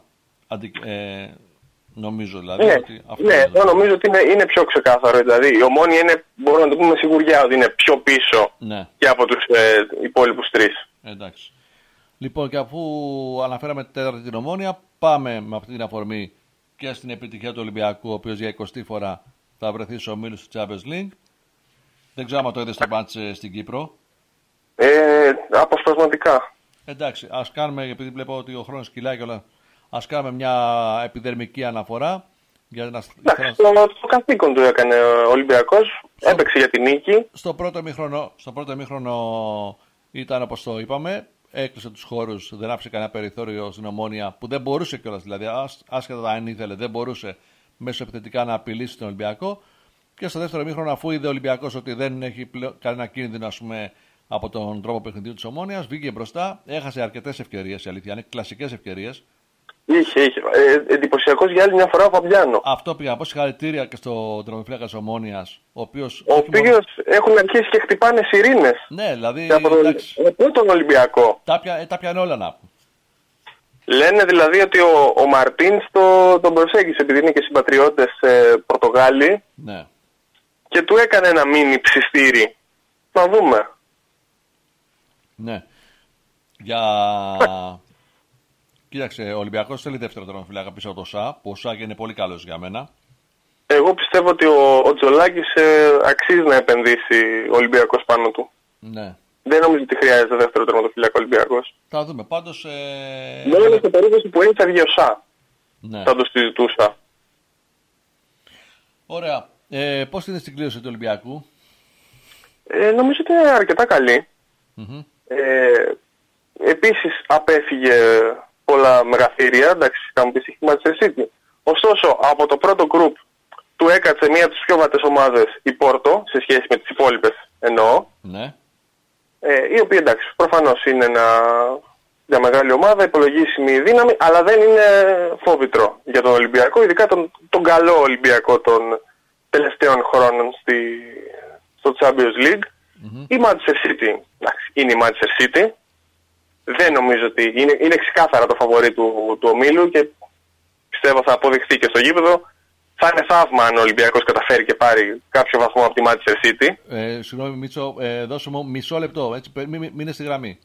Νομίζω δηλαδή. Εγώ νομίζω ότι είναι πιο ξεκάθαρο. Δηλαδή η Ομόνοια είναι, μπορούμε να το πούμε σιγουριά, ότι είναι πιο πίσω και από τους υπόλοιπους 3. Εντάξει. Λοιπόν, και αφού αναφέραμε τέταρτη την Ομόνοια, πάμε με αυτή την αφορμή και στην επιτυχία του Ολυμπιακού, ο οποίος για 20η φορά θα βρεθεί στους ομίλους του Champions League. Δεν ξέρω αν το είδες το μάτς στην Κύπρο. Αποσπασματικά. Εντάξει, ας κάνουμε, επειδή βλέπω ότι ο χρόνος κυλάει και όλα, ας κάνουμε μια επιδερμική αναφορά. Για να... Το καθήκον του έκανε ο Ολυμπιακός, έπαιξε για την νίκη. Στο πρώτο ημίχρονο ήταν όπως το είπαμε, έκλεισε τους χώρους, δεν άφησε κανένα περιθώριο στην Ομόνοια, που δεν μπορούσε κιόλας, δηλαδή άσχετα αν ήθελε, δεν μπορούσε μέσω επιθετικά να απειλήσει τον Ολυμπιακό. Και στο δεύτερο ημίχρονο, αφού είδε ο Ολυμπιακός ότι δεν έχει κανένα κίνδυνο, ας πούμε, από τον τρόπο παιχνιδιού της Ομόνοιας, βγήκε μπροστά, έχασε αρκετές ευκαιρίες, η αλήθεια είναι, κλασικές ευκαιρίες. Είχε. Εντυπωσιακός για άλλη μια φορά ο Φαμπιάνο. Αυτό πήγα να πω, συγχαρητήρια και στον τερματοφύλακα της Ομόνοιας, ο οποίος έχουν αρχίσει και χτυπάνε σιρήνες. Ναι, δηλαδή. Από τον Ολυμπιακό. Τα πιάνε όλα να πούμε. Λένε δηλαδή ότι ο Μαρτίνς τον προσέγγισε, επειδή είναι και συμπατριώτες Πορτογάλοι. Ναι. Και του έκανε ένα μίνι ψιστήρι. Να δούμε. Ναι. Κοίταξε, ο Ολυμπιακός θέλει δεύτερο τερματοφύλακα πίσω από το ΣΑ, που ο ΣΑ είναι πολύ καλός για μένα. Εγώ πιστεύω ότι ο Τζολάκης αξίζει να επενδύσει ο Ολυμπιακός πάνω του. Ναι. Δεν νομίζω ότι χρειάζεται δεύτερο τερματοφύλακα ο Ολυμπιακός. Θα δούμε. Πάντως. Μόνο σε περίπτωση που έτσι θα βγει ο ΣΑ. Ναι. Θα το συζητούσα. Ωραία. Πώς είναι στην κλήρωση του Ολυμπιακού? Νομίζω ότι είναι αρκετά καλή. Επίσης απέφυγε πολλά μεγαθύρια. Εντάξει, θα μου πεις η Manchester City. Ωστόσο, από το πρώτο γκρουπ του έκατσε μία από τις πιο βατές ομάδες, η Πόρτο, σε σχέση με τις υπόλοιπες εννοώ. Ναι. Η οποία εντάξει, προφανώς είναι μια μεγάλη ομάδα, υπολογίσιμη δύναμη, αλλά δεν είναι φόβητρο για τον Ολυμπιακό, ειδικά τον καλό Ολυμπιακό των τελευταίων χρόνων στο Champions League. Η Manchester City, εντάξει, είναι η Manchester City. Δεν νομίζω ότι είναι ξεκάθαρα το φαβορί του ομίλου και πιστεύω θα αποδειχθεί και στο γήπεδο. Θα είναι θαύμα αν ο Ολυμπιακός καταφέρει και πάρει κάποιο βαθμό από τη Manchester City. Συγγνώμη Μίτσο, δώσε μου μισό λεπτό, έτσι, μείνε στη γραμμή.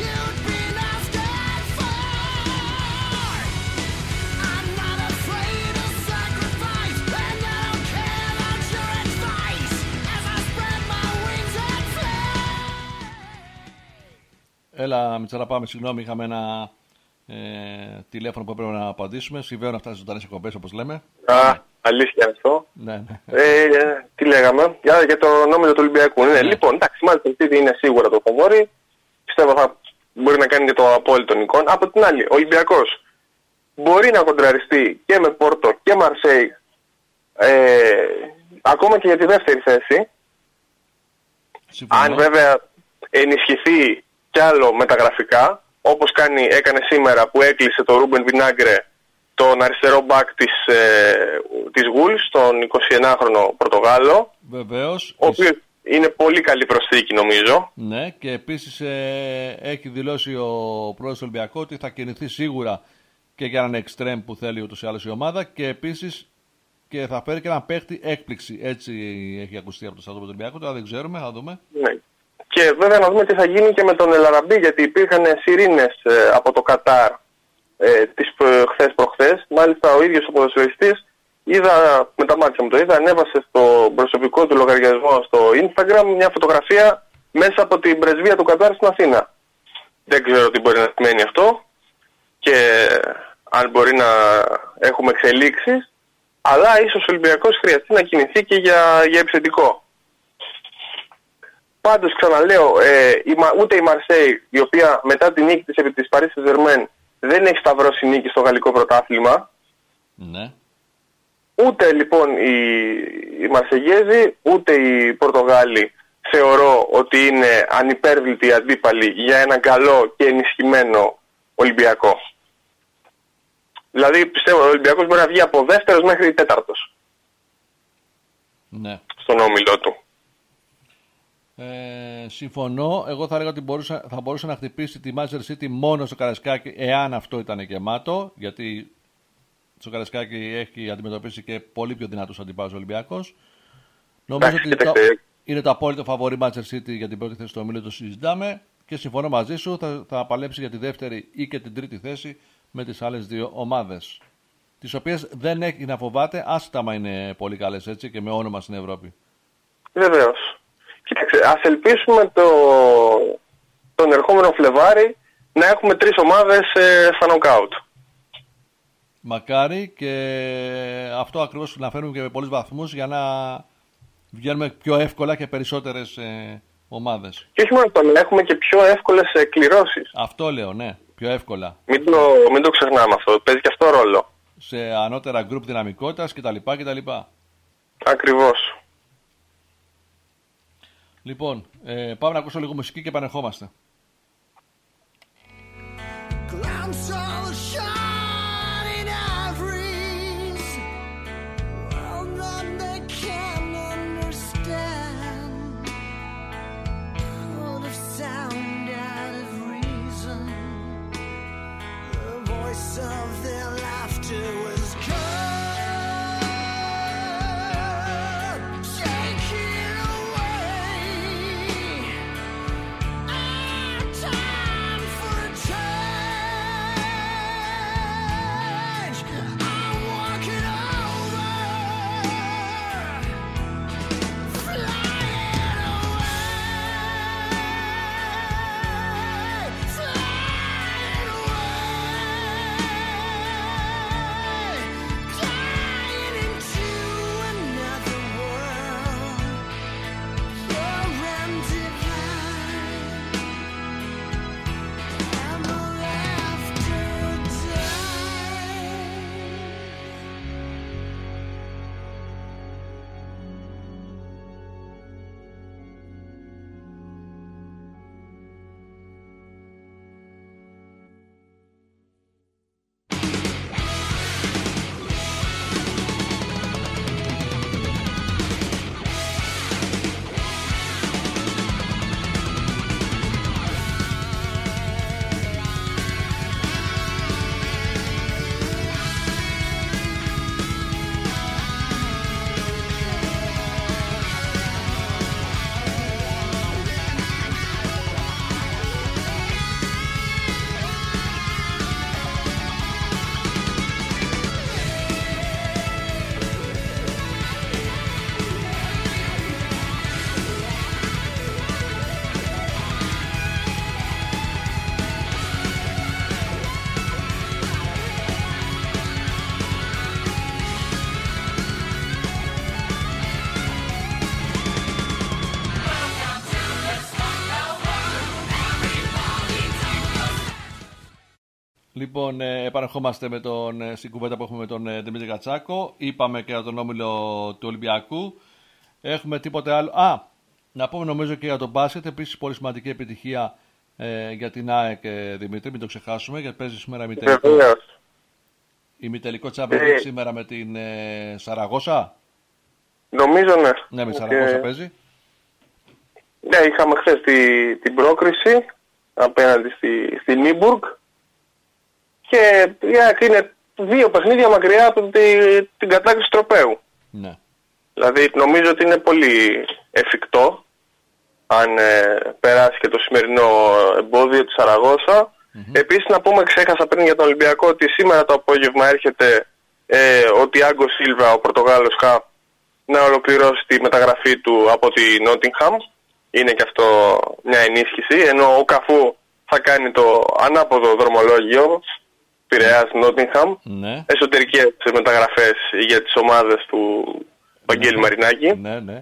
I'm not afraid Έλα, Μητσάρα, πάμε. Συγγνώμη, είχαμε ένα τηλέφωνο που έπρεπε να απαντήσουμε. Συμβαίνουν αυτά στις ζωντανές εκπομπές, όπως λέμε. Αλήθεια αυτό. Ναι. Τι λέγαμε, για το νόμιλο του Ολυμπιακού. Ναι. Λοιπόν, εντάξει, μάλιστα City είναι σίγουρα το φαβόρι. Πιστεύω θα μπορεί να κάνει και το απόλυτο εικόνα. Από την άλλη, ο Ολυμπιακός μπορεί να κοντραριστεί και με Πόρτο και Μαρσέη, ακόμα και για τη δεύτερη θέση. Συμφωνώ. Αν βέβαια ενισχυθεί κι άλλο με τα γραφικά, όπως έκανε σήμερα που έκλεισε το Ρούμπεν Βινάγκρε, τον αριστερό μπακ της Wolves, τον 21χρονο Πορτογάλο. Βεβαίως. Ο οποίος είναι πολύ καλή προσθήκη, νομίζω. Ναι, και επίσης έχει δηλώσει ο πρόεδρος του Ολυμπιακού ότι θα κινηθεί σίγουρα και για έναν εξτρέμ που θέλει ούτως ή άλλως η ομάδα, και επίσης και θα φέρει και έναν παίχτη έκπληξη. Έτσι έχει ακουστεί από το στρατό του Ολυμπιακού. Τώρα δεν ξέρουμε, θα δούμε. Ναι. Και βέβαια να δούμε τι θα γίνει και με τον Ελαραμπή, γιατί υπήρχαν σιρήνες από το Κατάρ χθες προχθές. Μάλιστα ο ίδιος ο ποδοσφαιριστής, είδα, με τα μάτια μου το είδα, ανέβασε στο προσωπικό του λογαριασμό στο Instagram μια φωτογραφία μέσα από την πρεσβεία του Κατάρ στην Αθήνα. Δεν ξέρω τι μπορεί να σημαίνει αυτό και αν μπορεί να έχουμε εξελίξεις, αλλά ίσως ο Ολυμπιακός χρειαστεί να κινηθεί και για επιθετικό. Πάντως ξαναλέω, ούτε η Μαρσέη, η οποία μετά την νίκη της επί της Paris Saint-Germain δεν έχει σταυρώσει νίκη στο γαλλικό πρωτάθλημα. Ναι. Ούτε λοιπόν οι Μαρσεγέζοι, ούτε οι Πορτογάλοι θεωρώ ότι είναι ανυπέρβλητοι αντίπαλοι για έναν καλό και ενισχυμένο Ολυμπιακό. Δηλαδή πιστεύω ότι ο Ολυμπιακός μπορεί να βγει από δεύτερος μέχρι τέταρτος. Ναι. Στον όμιλό του. Συμφωνώ. Εγώ θα έλεγα ότι θα μπορούσε να χτυπήσει τη Manchester City μόνο στο Καραϊσκάκι, εάν αυτό ήταν γεμάτο, γιατί στο Καραϊσκάκι έχει αντιμετωπίσει και πολύ πιο δυνατούς αντιπάλους Ολυμπιακός. Νομίζω ότι είναι το απόλυτο φαβορί Manchester City για την πρώτη θέση στο όμιλο, το συζητάμε, και συμφωνώ μαζί σου, θα παλέψει για τη δεύτερη ή και την τρίτη θέση με τις άλλες δύο ομάδες, τις οποίες δεν έχει να φοβάται, άσχετα άμα είναι πολύ καλές, έτσι, και με όνομα στην Ευρώπη. Βεβαίως. Κοίταξε, ας ελπίσουμε τον ερχόμενο Φλεβάρι να έχουμε 3 ομάδες στα νοκάουτ. Μακάρι, και αυτό ακριβώς να φέρουμε και με πολλούς βαθμούς για να βγαίνουμε πιο εύκολα και περισσότερες ομάδες. Και όχι μόνο αυτό, να έχουμε και πιο εύκολες κληρώσεις. Αυτό λέω, ναι, πιο εύκολα. Μην το ξεχνάμε αυτό, παίζει και αυτό ρόλο. Σε ανώτερα γκρουπ δυναμικότητας κτλ. Ακριβώς. Λοιπόν, πάμε να ακούσω λίγο μουσική και επανερχόμαστε. Take it away. Λοιπόν, επανερχόμαστε στην κουβέντα που έχουμε με τον Δημήτρη Κατσάκο. Είπαμε και για τον όμιλο του Ολυμπιακού. Έχουμε τίποτε άλλο? Να πούμε νομίζω και για τον μπάσκετ. Επίσης πολύ σημαντική επιτυχία για την ΑΕΚ, Δημήτρη, μην το ξεχάσουμε, γιατί παίζει σήμερα ημιτελικό Champions League σήμερα με την Σαραγώσα. Νομίζω ναι. Ναι, με τη Σαραγώσα παίζει. Ναι, είχαμε χθες την πρόκριση απέναντι στη Νίμπουργκ και είναι 2 παιχνίδια μακριά από την κατάκτηση τροπαίου. Ναι. Δηλαδή νομίζω ότι είναι πολύ εφικτό αν περάσει και το σημερινό εμπόδιο της Σαραγώσα. Επίσης να πούμε, ξέχασα πριν για τον Ολυμπιακό, ότι σήμερα το απόγευμα έρχεται ο Τιάγκο Σίλβα, ο Πορτογάλος χαφ, να ολοκληρώσει τη μεταγραφή του από τη Νότιγχαμ. Είναι και αυτό μια ενίσχυση, ενώ ο Καφού θα κάνει το ανάποδο δρομολόγιο, Πειραιάς Νότιγχαμ, ναι. Εσωτερικές μεταγραφές για τις ομάδες του Βαγγέλη Μαρινάκη. Ναι, ναι.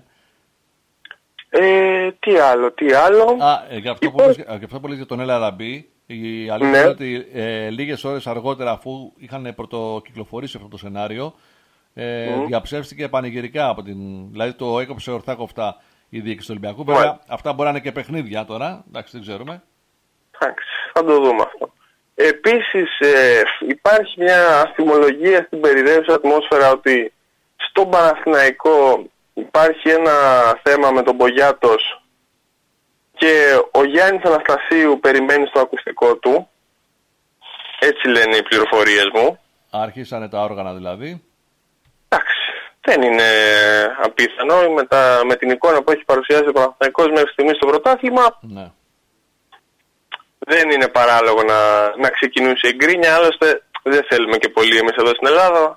Τι άλλο. Για αυτό που λέει για τον Έλα Ραμπή, η αλήθεια είναι ότι λίγες ώρες αργότερα, αφού είχαν πρωτοκυκλοφορήσει αυτό το σενάριο, διαψεύστηκε πανηγυρικά από δηλαδή το έκοψε ορθά κοφτά η διοίκηση του Ολυμπιακού. Βέβαια, αυτά μπορεί να είναι και παιχνίδια τώρα, εντάξει, δεν ξέρουμε. Εντάξει, θα το δούμε αυτό. Επίσης υπάρχει μια αστιμολογία στην περιραίουσα ατμόσφαιρα ότι στον Παναθηναϊκό υπάρχει ένα θέμα με τον Μπογιάτος και ο Γιάννης Αναστασίου περιμένει στο ακουστικό του. Έτσι λένε οι πληροφορίες μου. Άρχισανε τα όργανα δηλαδή. Εντάξει, δεν είναι απίθανο. Με την εικόνα που έχει παρουσιάσει ο Παναθηναϊκός μέχρι στιγμής στο πρωτάθλημα, ναι, δεν είναι παράλογο να ξεκινούσε η γκρίνια. Άλλωστε δεν θέλουμε και πολύ εμείς εδώ στην Ελλάδα.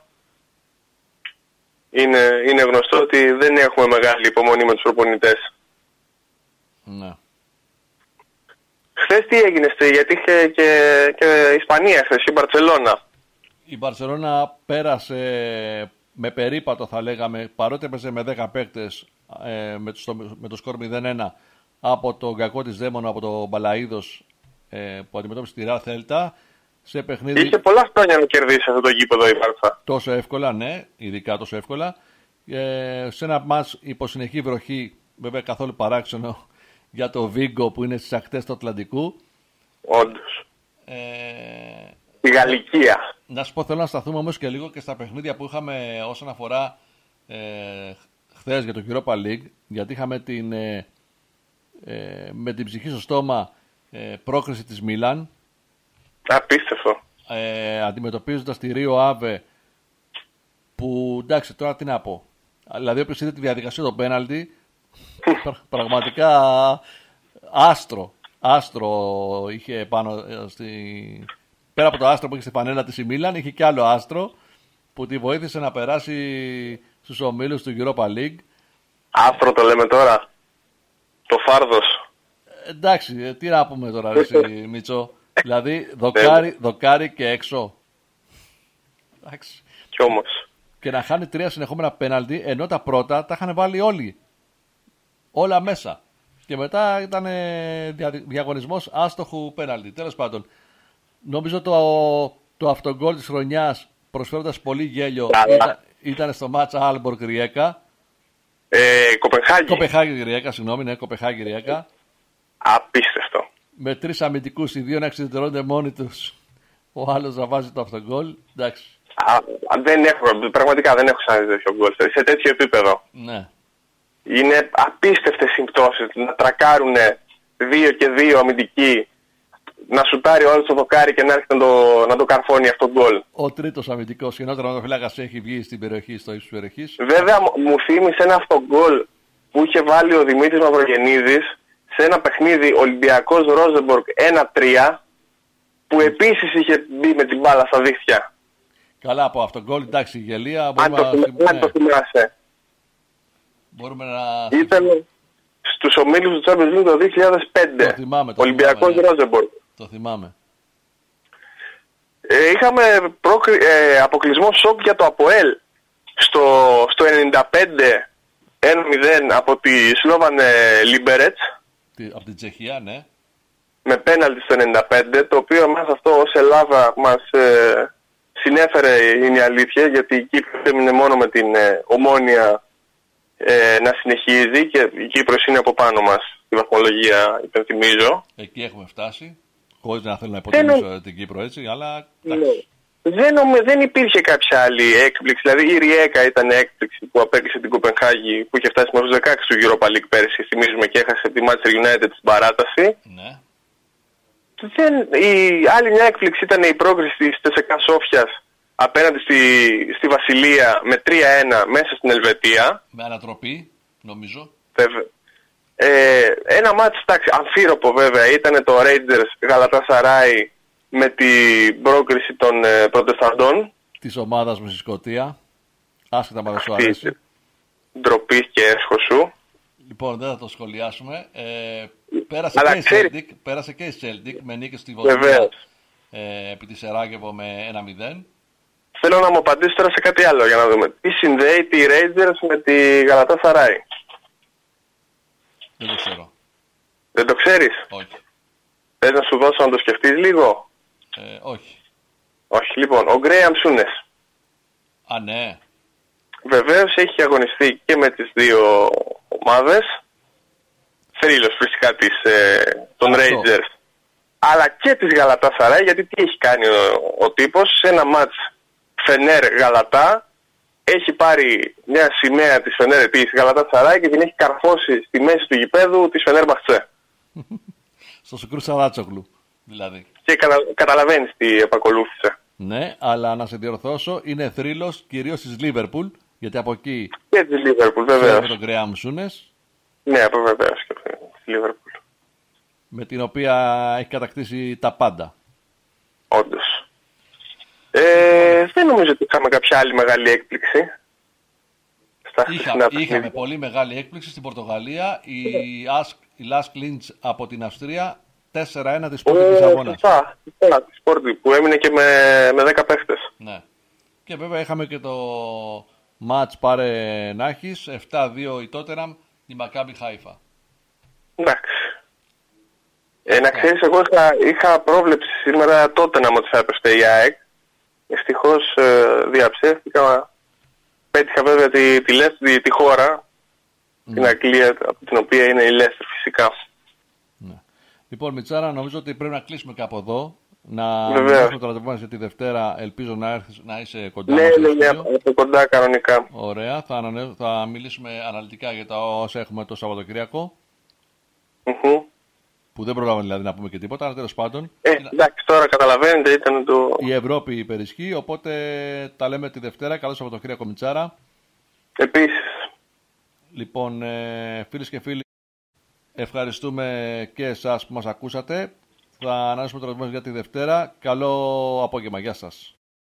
Είναι γνωστό ότι δεν έχουμε μεγάλη υπομονή με τους προπονητές. Ναι. Χθες τι έγινε, γιατί είχε και Ισπανία χθες, η Μπαρτσελώνα. Η Μπαρτσελώνα πέρασε με περίπατο, θα λέγαμε, παρότι έπαιζε με 10 παίκτες, με το σκορ 0-1 από τον κακό της Δαίμονο, από τον Μπαλαΐδος, που αντιμετώπισε τη Ρεάλ Θέλτα. Σε παιχνίδι... Είχε πολλά χρόνια να κερδίσει αυτό το γήπεδο η Μπάρτσα. Τόσο εύκολα, ναι, ειδικά τόσο εύκολα. Σε ένα μάτς υπό συνεχή βροχή, βέβαια καθόλου παράξενο για το Βίγκο που είναι στις ακτές του Ατλαντικού. Όντως. Η Γαλλικία. Να σου πω, θέλω να σταθούμε όμως και λίγο και στα παιχνίδια που είχαμε όσον αφορά χθες για το Europa League, γιατί είχαμε με την ψυχή στο στόμα πρόκριση της Μίλαν. Απίστευτο. Αντιμετωπίζοντας τη Ρίο Άβε, που εντάξει, τώρα τι να πω. Δηλαδή όποιος είδε τη διαδικασία των πέναλτι, πραγματικά άστρο είχε πάνω πέρα από το άστρο που είχε στη φανέλα της η Μίλαν, είχε και άλλο άστρο που τη βοήθησε να περάσει στους ομίλους του Europa League. Άστρο το λέμε τώρα. Το φάρδος. Εντάξει, τι να πούμε τώρα, Μίτσο. Δηλαδή δοκάρι και έξω. Εντάξει. Κι όμως. Και να χάνει 3 συνεχόμενα πέναλτι, ενώ τα πρώτα τα είχαν βάλει όλοι. Όλα μέσα. Και μετά ήταν διαγωνισμός άστοχου πέναλτι. Τέλος πάντων, νομίζω το αυτογκόλ της χρονιάς, προσφέροντας πολύ γέλιο, ήταν στο μάτσα Άλμπορκ Ριέκα. Κοπεχάγη Ριέκα, συγγνώμη, ναι, Κοπεχάγη Ριέκα. Απίστευτο. Με 3 αμυντικούς, οι 2 να εξειδετερώνται μόνοι τους. Ο άλλος να βάζει το αυτογκόλ. Εντάξει. Πραγματικά δεν έχω ξαναδεί τέτοιο γκολ σε τέτοιο επίπεδο. Ναι. Είναι απίστευτες συμπτώσεις να τρακάρουν 2 και 2 αμυντικοί, να σουτάρει ο άλλος το δοκάρι και να έρχεται να το καρφώνει αυτό το γκολ. Ο τρίτος αμυντικός, ενώ ο τερματοφύλακας έχει βγει στην περιοχή, στο ύψος της περιοχής. Βέβαια μου θύμισε ένα αυτό γκολ που είχε βάλει ο Δημήτρης Μαυρογεννίδης σε ένα παιχνίδι Ολυμπιακός Ρόζεμπορκ 1-3, που επίσης είχε μπει με την μπάλα στα δίχτυα. Καλά, από αυτό γκολ, εντάξει, η γελία. Αν το θυμάσαι. Μπορούμε να... Ήταν στους ομίλους του Champions League το 2005. Το θυμάμαι, Ολυμπιακός Ρόζεμπορκ. Το θυμάμαι. Είχαμε αποκλεισμό σοκ για το ΑΠΟΕΛ στο 95 1-0 από τη Σλόβαν Λίμπερετς. Από την Τσεχία, ναι. με πέναλτι στο 95, το οποίο εμάς αυτό ως Ελλάδα μας συνέφερε, είναι η αλήθεια, γιατί η Κύπρος έμεινε μόνο με την Ομόνοια να συνεχίζει και η Κύπρος είναι από πάνω μας στη βαθμολογία, υπενθυμίζω. Εκεί έχουμε φτάσει, χωρίς να θέλω να υποτιμήσω την Κύπρο έτσι, αλλά εντάξει. Δεν υπήρχε κάποια άλλη έκπληξη. Δηλαδή η Ριέκα ήταν έκπληξη που απέκλεισε την Κοπενχάγη, που είχε φτάσει μέχρι τους 16 του Europa League πέρυσι, θυμίζουμε, και έχασε τη Manchester United στην παράταση. Ναι. Η άλλη μια έκπληξη ήταν η πρόκριση της ΤΣΚΑ Σόφιας απέναντι στη Βασιλεία με 3-1 μέσα στην Ελβετία. Με ανατροπή, νομίζω. Βέβαια. Ένα μάτς, εντάξει, αμφίροπο βέβαια, ήταν το Rangers Γαλατασαράι με την πρόκριση των προτεσταντών. Της ομάδας μου στη Σκωτία. Άσχετα με σου αρέσει. Ντροπή και έσχο σου. Λοιπόν, δεν θα το σχολιάσουμε. Πέρασε και η Celtic με νίκη στη Βοσνία επί τη Σεράγεβο με 1-0. Θέλω να μου απαντήσει τώρα σε κάτι άλλο για να δούμε. Τι συνδέει τη Rangers με τη Γαλατασαράι? Δεν το ξέρω. Δεν το ξέρεις? Όχι. Θες να σου δώσω να το σκεφτείς λίγο? Όχι. Όχι, λοιπόν, ο Γκρέαμ Σούνες. Α, ναι. Βεβαίως έχει αγωνιστεί και με τις δύο ομάδες. Θρύλος φυσικά των Rangers, αλλά και της Γαλατάσαράι, γιατί τι έχει κάνει ο τύπος? Σε ένα μάτς Φενέρ Γαλατά έχει πάρει μια σημαία της Φενέρ της Γαλατάσαράι και την έχει καρφώσει στη μέση του γηπέδου της Φενέρ Μπαχτσέ. Στο Σουκρού Σαράτσογλου δηλαδή. Και καταλαβαίνεις τι επακολούθησε. Ναι, αλλά να σε διορθώσω, είναι θρύλος κυρίως της Λίβερπουλ, γιατί από εκεί και της Λίβερπουλ βεβαίως. Με τον Γκρέαμ Σούνες. Ναι, από βεβαίως και της Λίβερπουλ. Με την οποία έχει κατακτήσει τα πάντα. Όντως. Δεν νομίζω ότι είχαμε κάποια άλλη μεγάλη έκπληξη. Είχαμε πολύ μεγάλη έκπληξη στην Πορτογαλία. Η Λάσκ Λίντς από την Αυστρία 4-1 της Sporting της Αβώνας. Σωστά, της Sporting που έμεινε και με 10 παίχτες. Ναι. Και βέβαια είχαμε και το μάτς πάρε να έχεις 7-2 η Τότεναμ τη Μακάμπι Χάιφα. Εντάξει. Να ξέρεις, εγώ είχα πρόβλεψη σήμερα Τότεναμ ότι θα έπεσε η ΑΕΚ. Ευτυχώς διαψεύτηκα. Πέτυχα βέβαια τη χώρα, την Αγγλία, από την οποία είναι η Λέστερ φυσικά. Ναι. Λοιπόν, Μιτσάρα, νομίζω ότι πρέπει να κλείσουμε κάπου εδώ. Να μιλήσουμε το ραντεβού για τη Δευτέρα. Ελπίζω να είσαι κοντά. Ναι, από κοντά κανονικά. Ωραία. Θα μιλήσουμε αναλυτικά για τα όσα έχουμε το Σαββατοκύριακο. Που δεν προλάβαμε δηλαδή να πούμε και τίποτα, αλλά τέλος πάντων. Εντάξει, τώρα καταλαβαίνετε, ήταν το. Η Ευρώπη υπερισχύει, οπότε τα λέμε τη Δευτέρα. Καλό Σαββατοκύριακο, Μιτσάρα. Επίσης. Λοιπόν, φίλες και φίλοι, ευχαριστούμε και εσάς που μας ακούσατε. Θα αναλύσουμε το ραντεβού για τη Δευτέρα. Καλό απόγευμα. Γεια σας.